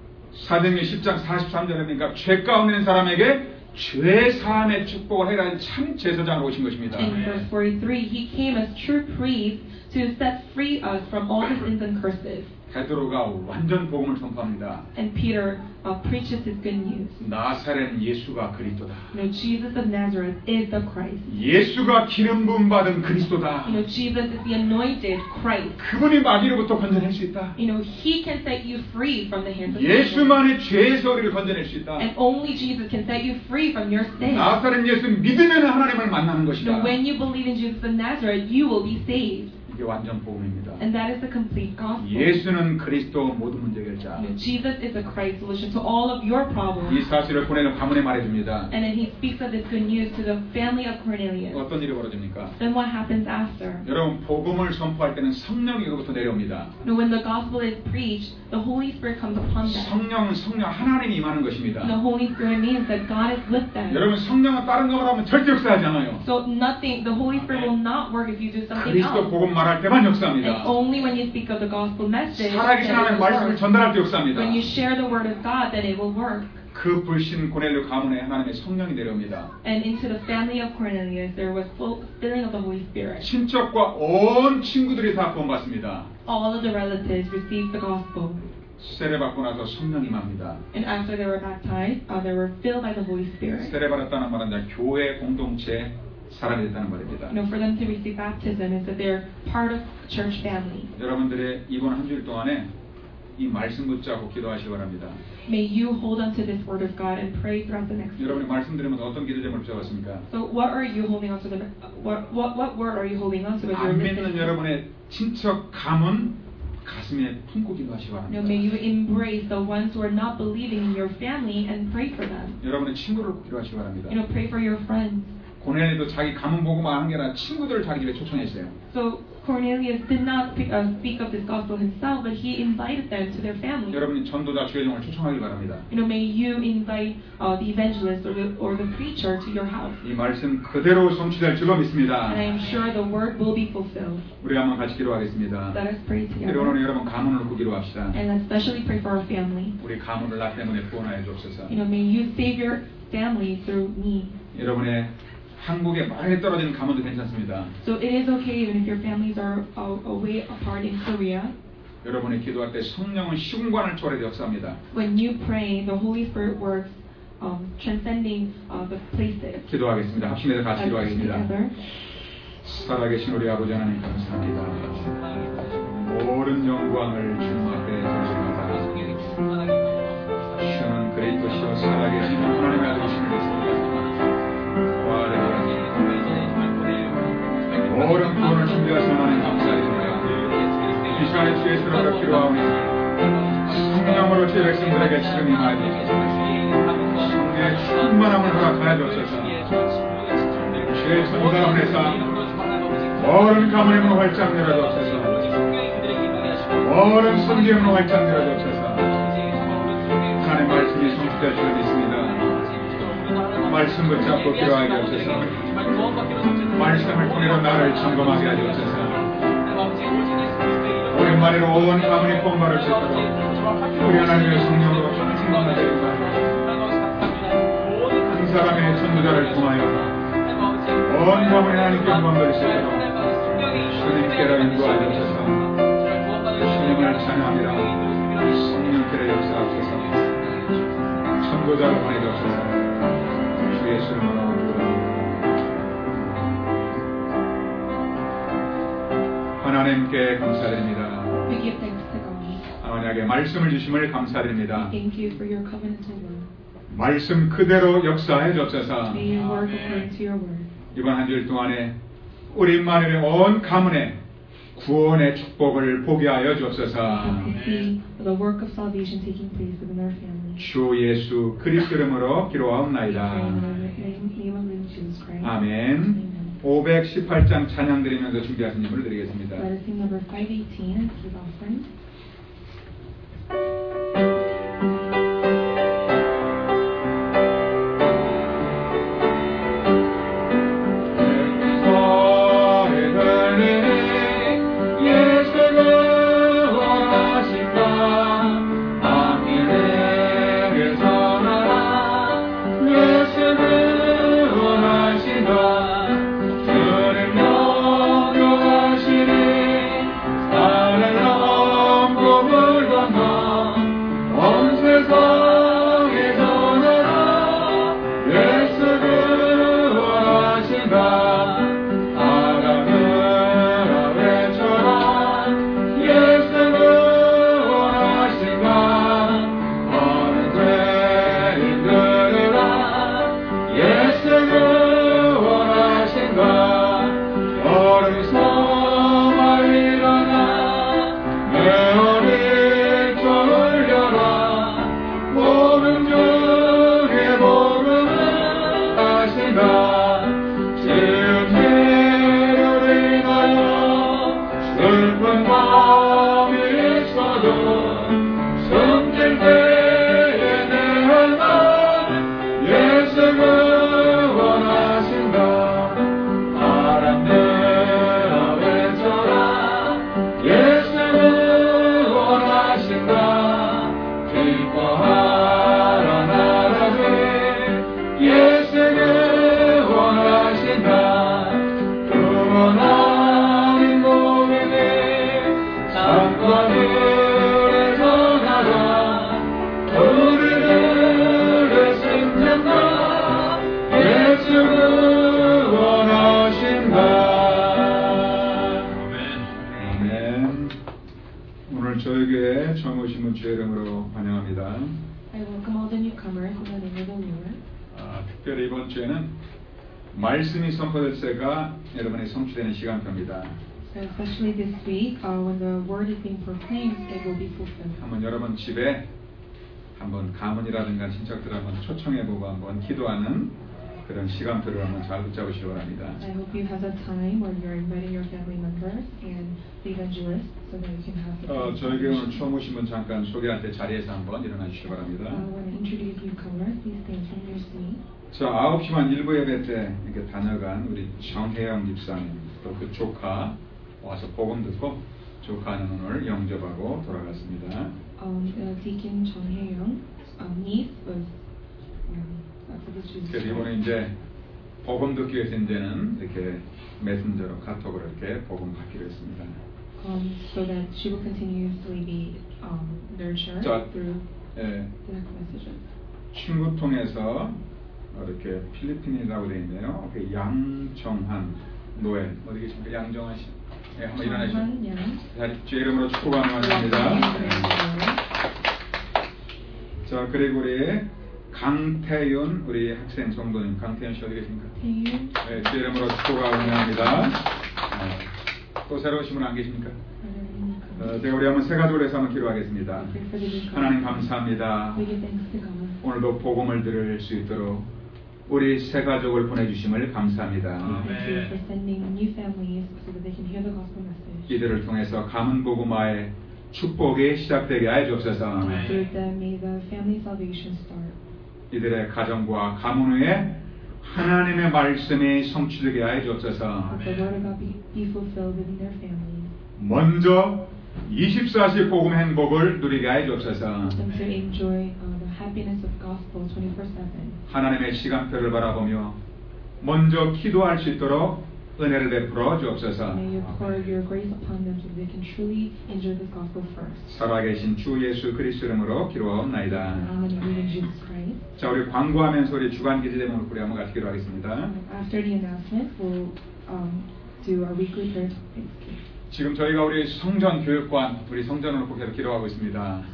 사도행전 10장 43절에 보니까 죄 가운데 있는 사람에게 죄 사함의 축복을 해라는 참 제사장으로 오신 것입니다. In verse 43, he came as true priest to set free us from all the sins and curses. 베드로가 완전 복음을 선포합니다. And Peter preaches his good news. 나사렛 예수가 그리스도다. You know, Jesus of Nazareth is the Christ. 예수가 기름 부음 받은 그리스도다. You know, Jesus is the anointed Christ. 그분이 마귀로부터 건져낼 수 있다. You know, he can set you free from the hands of Satan. 예수만이 죄에서 우리를 건져낼 수 있다. And only Jesus can set you free from your sins. 나사렛 예수 믿으면 하나님을 만나는 You know, 것이다. when you believe in Jesus of Nazareth, you will be saved. 이게 완전 복음입니다. And that is the complete gospel. 예수는 그리스도 모든 문제 해결자. You know, Jesus is the Christ solution to all of your problems. 이 사실을 보내는 가문에 말해줍니다. And then he speaks of this good news to the family of Cornelius. 어떤 일이 벌어집니까? Then what happens after? 여러분 복음을 선포할 때는 성령이 이로부터 내려옵니다. You know, when the gospel is preached, the Holy Spirit comes upon them. 성령 하나님이 임하는 것입니다. The Holy Spirit means that God is with them. 여러분 성령은 다른 걸 하면 절대 역사하지 않아요. So the Holy Spirit will not work if you do something 그리스도 else. 복음 말할 때만 And 역사합니다. only when you speak of the gospel message, 살아계신 that 하나님의 it will 말씀을 work. 전달할 때 역사합니다. When you share the word of God, then it will work. 그 불신 고넬료 가문에 하나님의 성령이 내려옵니다. And into the family of Cornelius, there was full filling of the Holy Spirit. 친척과 온 친구들이 다 구원받습니다. All of the relatives received the gospel. 세례 받고 나서 성령 임합니다. And after they were baptized, they were filled by the Holy Spirit. 세례 받았다는 말은 교회 공동체 사람이 됐다는 말입니다. You know, for them to receive baptism is that they're part of church family. 여러분들의 이번 한 주일 동안에 이 말씀 붙잡고 기도하시기 바랍니다. May you hold on to this word of God and pray throughout the next week. 여러분이 말씀 들으면서 어떤 기도 제목을 붙잡았습니까? So what are you holding on to? What word are you holding on to as you're 안 믿는 listening? 여러분의 친척 가문 가슴에 품고 기도하시기 You know, 바랍니다. may you embrace the ones who are not believing in your family and pray for them. 여러분의 친구를 기도하시기 바랍니다. You know, pray for your friends. 고넬료도 자기 가문 보고만 하는 게 아니라 친구들을 자기 집에 초청했어요. So Cornelius did not speak of this gospel himself, but he invited them to their family. 여러분이 전도자 주의종을 초청하기 바랍니다. You know, may you invite the evangelist or the preacher to your house. 이 말씀 그대로 성취될 줄로 믿습니다. And I am sure the word will be fulfilled. 우리 한번 같이 기도하겠습니다. Let us pray 그리고 together. 오늘 여러분 가문을 놓고 기도합시다. And let's especially pray for our family. 우리 가문을 나 때문에 구원하여 주옵소서. You know, may you save your family through me. 여러분의 한국에 멀리 떨어진 가문도 괜찮습니다. So it is okay even if your families are away apart in Korea. 여러분이 기도할 때 성령은 시공간을 초월해 역사합니다. When you pray, the Holy Spirit works transcending the places. 기도하겠습니다. 합심해서 같이 기도하겠습니다. Together. 살아계신 우리 아버지 하나님 감사합니다. 모든 영광을 주님 앞에 드립니다. 주는 그리스도시여 살아계신 하나님의 아들이심을 믿습니다. 모든 구원을 준비하신 하나님 감사드립니다. 이 시간에 주의 수로로 기도하오니 성령으로 주의 백성들에게 지금 임하여 주옵소서. 성령의 충만함을 허락하여 주옵소서. 주의 전달함을 해서 모든 가문의 문을 활짝 열어주옵소서. 모든 성경의 문을 활짝 열어주옵소서. 하나님의 말씀이 성취될 줄 믿습니다. 말씀 붙잡고 기도하게 하옵소서. 말씀을 통해서 나를 점검하게 하옵소서. 오랜만에 온 가문이 본받을 수 있도록 우리 하나님의 성령으로 충만하게 한 사람의 전도자를 통하여 온 가문이 하나님께 영광 돌릴 수 있도록 주님께로 인도하여 주셔서 주님을 찬양합니다. 성령께로 역사하소서. 전도자로 보내주옵소서. 주 예수 이름으로 하나님께 감사드립니다. We give thanks to God. 하나님께 말씀을 주심을 감사드립니다. Thank you for your covenantal word. 말씀 그대로 역사해 주옵소서. May you work according to your word. 이번 한 주일 동안에 우리 마늘의 온 가문에 구원의 축복을 보게 하여 주옵소서. To see the work of salvation taking place within our family. 주 예수 그리스도 이름으로 기도하옵나이다. In the name of Jesus Christ. 아멘. 518장 찬양 드리면서 준비하신 예물을 드리겠습니다. Let us sing number 518 and give offering. 특별히 이번 주에는 말씀이 선포될 때가 여러분의 성취되는 시간표입니다. So especially this week, when the word is being proclaimed, it will be fulfilled. 한번 여러분 집에 한번 가문이라든가 친척들 한번 초청해보고 한번 기도하는 그런 시간표를 한번 잘 붙잡으시기 바랍니다. I hope you have a time when you're inviting your family members and the evangelists so that you can have. 저에게 오늘 처음 오신 분 잠깐 소개할 때 자리에서 한번 일어나 주시기 바랍니다. When I introduce newcomers, please stand from your seat. 자, 9시만 일부 예배 때 이렇게 다녀간 우리 정혜영 집사님 또 그 조카 와서 복음 듣고 조카는 오늘 영접하고 돌아갔습니다. Deacon Chong Hae-young niece was. 그래서 이번에 이제 복음 듣기 위해서 이제는 이렇게 메신저로 카톡으로 이렇게 복음 받기로 했습니다. so that she will continuously be nurtured 자, through 예, the messages. 친구 통해서 이렇게 필리핀이라고 되어 있네요. 그 양정한 노엘 어디 계십니까? 양정한 씨. 예, 한번 일어나시죠. 자, 주 이름으로 축복 감사합니다. 자, 그리고 우리 강태윤 우리 학생 성도님, 강태윤 씨 어디 계십니까? 네, 주 이름으로 축복 감사합니다. 또 새로 오신 분 안 계십니까? 제가 우리 한번 세 가족을 해서 한번 기도하겠습니다. 하나님 감사합니다. 오늘도 복음을 들을 수 있도록 우리 세 가족을 보내주심을 감사합니다. 이들을 통해서 가문 복음화의 축복이 시작되게 하여 주옵소서. 이들의 가정과 가문 위에 하나님의 말씀이 성취되게 하여 주옵소서. 먼저 24시 복음 행복을 누리게 하여 주옵소서. 하나님의 시간표를 바라보며 먼저 기도할 수 있도록 은혜를 베풀어 주옵소서. 살아계신 주 예수 그리스도 이름으로 기도하옵나이다. 자, 우리 광고하면서 우리 주간 기도 제목을 우리 한번 같이 기도하겠습니다. 지금 저희가 우리 성전 교육관, 우리 성전을 놓고 계속 기도하고 있습니다.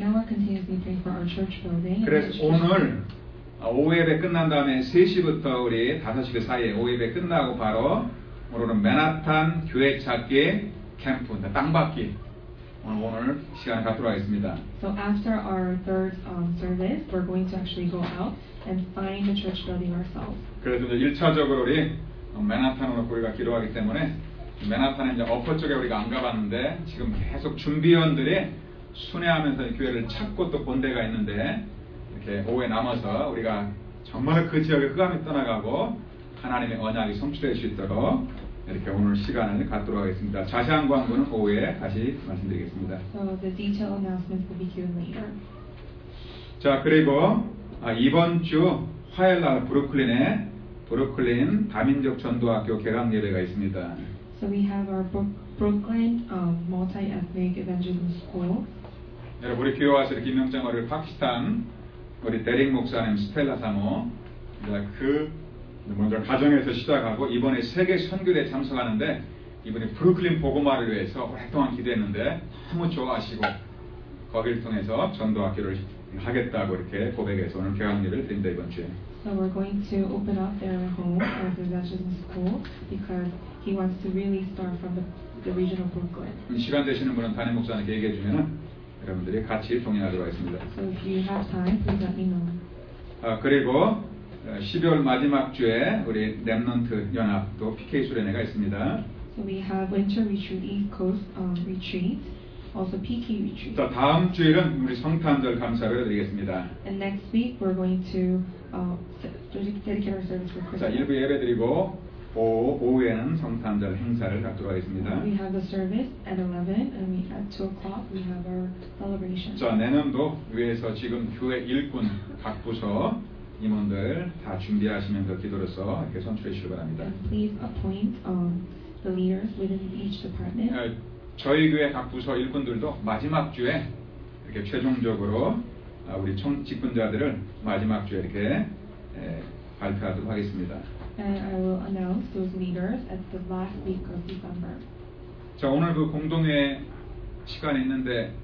그래서 오늘 오후 예배 끝난 다음에 3시부터 우리 5시 사이에 오후 예배 끝나고 바로 오늘은 맨하탄 교회 찾기 캠프, 땅받기 오늘 시간을 갖도록 하겠습니다. So after our third service, we're going to actually go out and find the church building ourselves. 그래서 이제 1차적으로 우리 맨하탄으로 우리가 기도하기 때문에 맨하탄에 이제 어퍼 쪽에 우리가 안 가봤는데 지금 계속 준비원들이 순회하면서 교회를 찾고 또 본 데가 있는데 이렇게 오후에 남아서 우리가 정말 그 지역에 흑암이 떠나가고 하나님의 언약이 성취될 수 있도록 이렇게 오늘 시간을 갖도록 하겠습니다. 자세한 광고는 오후에 다시 말씀드리겠습니다. So the detailed announcements will be given later. 자, 그리고 이번 주 화요일 날 브루클린 다민족 전도학교 개강 예배가 있습니다. So we have our Brooklyn multi-ethnic evangelism school. 여러분 우리 교회 와서 이렇게 임명장을 파키스탄 우리 데릭 목사님 스텔라 사모 그 먼저 가정에서 시작하고 이번에 세계 선교대에 참석하는데 이번에 브루클린 복음화를 위해서 오랫동안 기도했는데 너무 좋아하시고 거기를 통해서 전도학교를 하겠다고 이렇게 고백해서 오늘 개강예를 드린다 이번 주에. So we're going to open up their home as an evangelism school because he wants to really start from the region of Brooklyn. 시간 되시는 분은 담임 목사님께 얘기해 주면은 여러분들이 같이 동행하도록 하겠습니다. So if you have time, please let me know. 그리고 12월 마지막 주에 우리 렘넌트 연합 또 PK 수련회가 있습니다. So we have Winter Retreat, East Coast Retreat, also PK Retreat. 자, 다음 주일은 우리 성탄절 감사를 드리겠습니다. And next week we're going to dedicate our service for 자, Christmas. 1부 예배 드리고 오후에는 성탄절 행사를 갖도록 하겠습니다. We have the service at 11 and at 2 o'clock we have our celebration. 자, 내년도 위에서 지금 교회 일꾼 각 부서 임원들 다 준비하시면서 기도로서 이렇게 선출해 주시기 바랍니다. And please appoint the leaders within each department. 저희 교회 각 부서 일꾼들도 마지막 주에 이렇게 최종적으로 우리 총 직분자들을 마지막 주에 이렇게 발표하도록 하겠습니다. And I will announce those leaders at the last week of December. 자, 오늘 그 공동회 시간이 있는데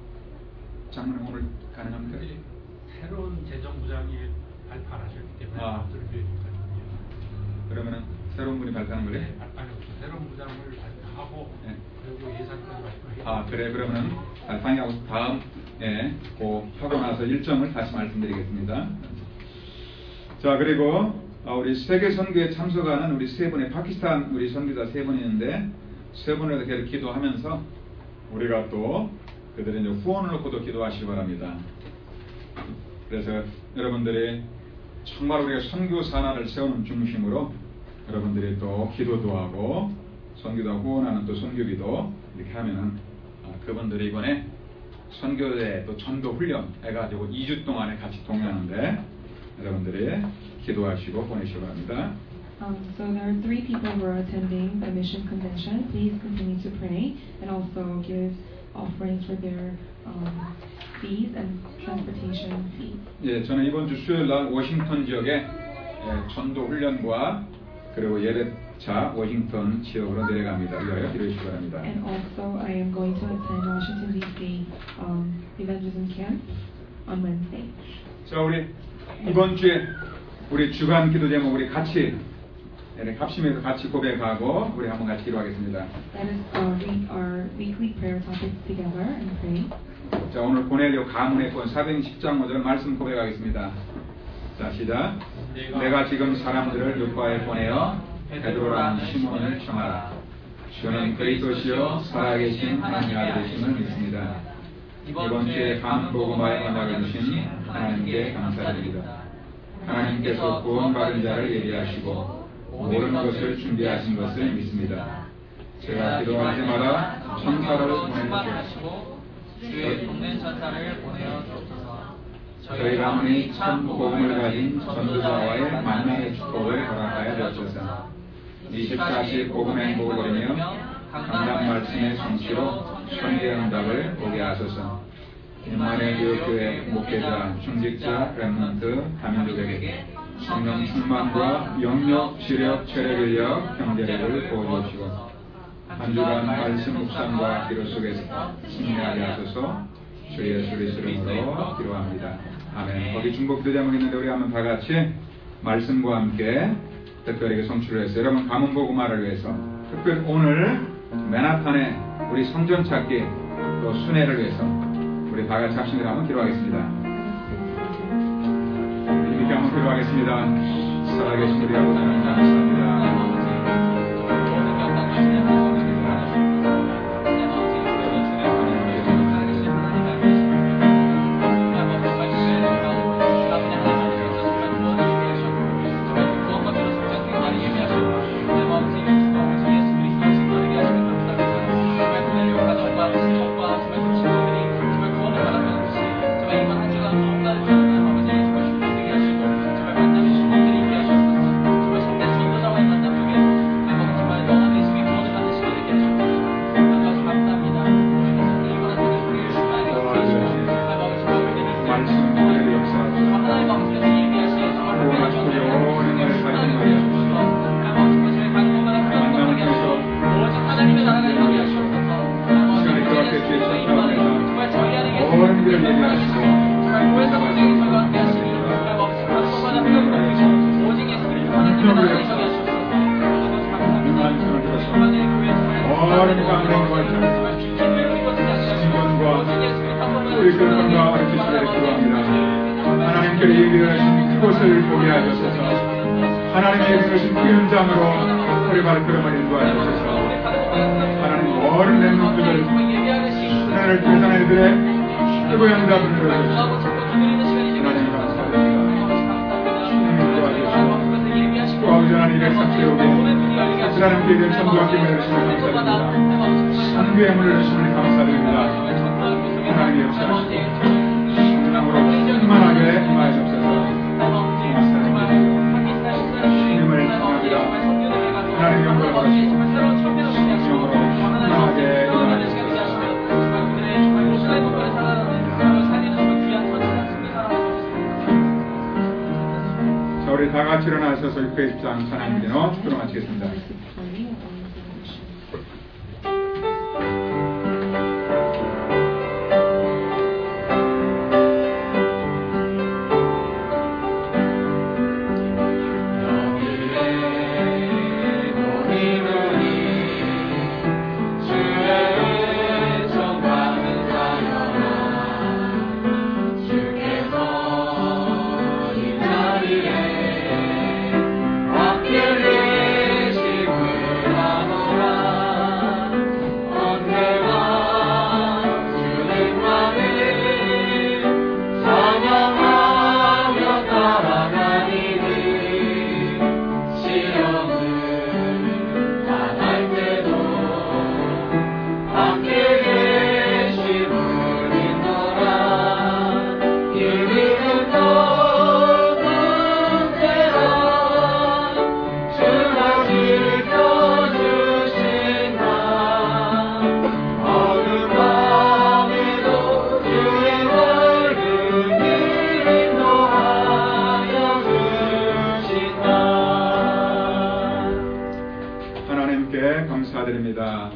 장로님 오늘 가능합니까? 새로운 재정부장이 발표를 하셨기 때문에 박수를 드립니다. 그러면은 새로운 분이 발표하는 거예요? 네, 새로운 부장을 발표하고 네. 그리고 예산까지 발표해요. 그래 그러면은 발표하고 다음에 그 하고 나서 일정을 다시 말씀드리겠습니다. 자, 그리고 우리 세계 선교에 참석하는 우리 세 분의 파키스탄 우리 선교사 세 분이 있는데 세 분을 계속 기도하면서 우리가 또 그들의 이제 후원을 놓고도 기도하시기 바랍니다. 그래서 여러분들이 정말 우리가 선교 산하를 세우는 중심으로 여러분들이 또 기도도 하고 선교도 후원하는 또 선교비도 이렇게 하면은 그분들이 이번에 선교대 또 전도 훈련 해가지고 2주 동안에 같이 동행하는데 여러분들이 기도하시고 보내시기 바랍니다. So there are 3 people who are attending the mission convention. Please continue to pray and also give offerings for their fees and transportation fees. 예, 저는 이번 주 수요일 날 워싱턴 지역에 전도 훈련과 그리고 예배차 워싱턴 지역으로 내려갑니다. 위하여 기도해 주시기 바랍니다. And also I am going to attend Washington D.C. evangelism camp on Wednesday. 자, 우리 이번 주에 우리 주간 기도 제목 우리 같이 합심해서 같이 고백하고 우리 한번 같이 기도하겠습니다. Let us read our weekly prayer topics together and pray. 자, 오늘 고넬료 가문의 권 410장 5절 말씀 고백하겠습니다. 자, 시작. 내가 지금 사람들을 요파에 보내어 베드로라는 시몬을 청하라. 저는 그리스도시요 살아계신 하나님의 아들이심을 믿습니다. 이번 주에 감복음화의 언약을 주신 하나님께 감사드립니다. 하나님께서 구원받은 자를 예비하시고 모든 것을 준비하신 것을 믿습니다. 제가 기도할 때마다 천사를 보내주시고 주의 돕는 천사를 보내어 주옵소서. 저희 가문이 참 복음을 가진 전도자와의 만남의 축복을 허락하여 주옵소서. 24시 복음 행복을 누리며 강단 말씀의 성취로 천대 응답을 보게 하소서. 임마누엘 교회 목회자, 중직자, 렘넌트, 다민족에게 성령 충만과 영역, 지력, 체력, 인력, 경제력을 부어주시고 한 주간 말씀 묵상과 기도 속에서 승리하게 하소서. 주 예수 그리스도 이름으로 기도합니다. 아멘. 거기 중복 기도 제목이 있는데 우리 한번 다 같이 말씀과 함께 특별히 성취를 했어요. 여러분 가문 복음화를 위해서 특별히 오늘 맨하탄의 우리 성전 찾기 또 순회를 위해서 우리 다 같이 합심을 한번 기도하겠습니다. 이렇게 한번 기도하겠습니다. 살아계신 우리 아버지 하나님 감사합니다. 하나님께로 예비하신 그곳을 보게 하셔서 하나님의 예비하신 그 현장으로 우리 발걸음을 인도하셔서 하나님 모든 렘넌트들 하나님을 대단한 애들의 최고의 응답을 누려주셔서 하나님 감사드립니다. 주님 도와주시고 또 아버지 하나님 230개 하나님께 대한 전도학교 문을 주시면 감사드립니다. 상교의 문을 주시면 감사드립니다. 하나님 역사하시고 성령으로 충만하게 임하여주옵소서. 감사합니다. 주님을 찬양합니다. 하나님 영광을 받으시고 성령으로 충만하게 임하여주옵소서. 자, 우리 다 같이 일어나셔서 620장 찬양기도 축도로 마치겠습니다. 주께서 이 자리에 함께 계시고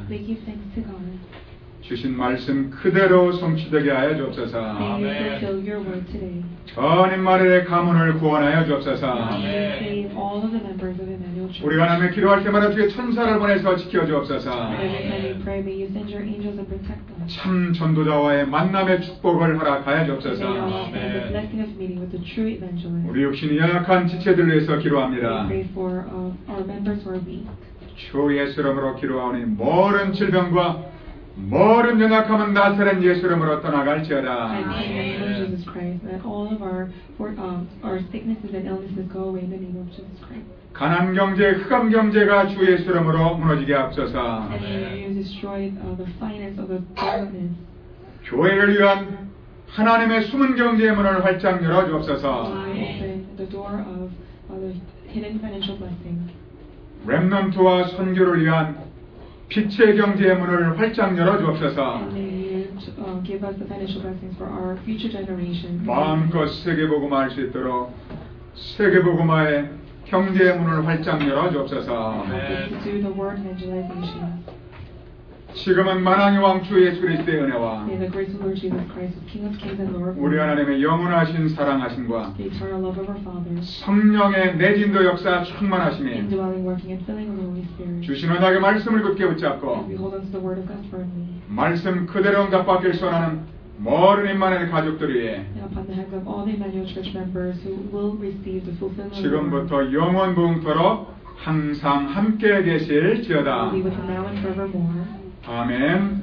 They give thanks to God. 주신 말씀 그대로 성취되게 하여 주옵소서. May you fulfill your word today. 전 인마늘의 가문을 구원하여 주옵소서. May you save all of the members of Emmanuel Church. 우리가 하나님의 기도할 때마다 주의 천사를 보내서 지켜 주옵소서. Every time we pray, may you send your angels and protect us. 참 전도자와의 만남의 축복을 허락하여 May 주옵소서. you allow us the blessing of meeting with the true evangelist. 우리 육신이 연약한 지체들을 위해서 We 기도합니다. pray for our members who are weak. 주 예수 이름으로 기도하오니 모든 질병과 모든 연약함은 나사렛 예수 이름으로 떠나갈지어다. I pray in the name of Jesus Christ that all of our sicknesses and illnesses go away in the name of Jesus Christ. 가난 경제, 흑암 경제가 주 예수 이름으로 무너지게 하옵소서. And may you destroy the finance of the darkness. 교회를 위한 하나님의 숨은 경제의 문을 활짝 열어 주옵소서. Open the door of the hidden financial blessing. 렘넌트와 선교를 위한 빛의 경제의 문을 활짝 열어 주옵소서. And may you give us the financial blessings for our future generations. 마음껏 세계복음화할 수 있도록 세계복음화의 경제의 문을 활짝 열어 주옵소서. Help us to do the word evangelization. 지금은 만왕의 왕 주 예수 그리스도의 은혜와 May the grace of Lord Jesus Christ, King of Kings and Lord of 우리 Lords, 하나님의 영원하신 사랑하심과 the eternal love of our Father, 성령의 내진도 역사 충만하심이 indwelling, working, and filling of the Holy Spirit. 주신 언약의 말씀을 굳게 As 붙잡고 we hold on to the word of God firmly. 말씀 그대로 응답받길 소원하는 모든 인만의 가족들을 위해 And upon the heads of all the Emmanuel Church members who will receive the fulfillment of the word, 지금부터 영원부흥토록 항상 함께 계실지어다. will be with them now and forevermore. 아멘.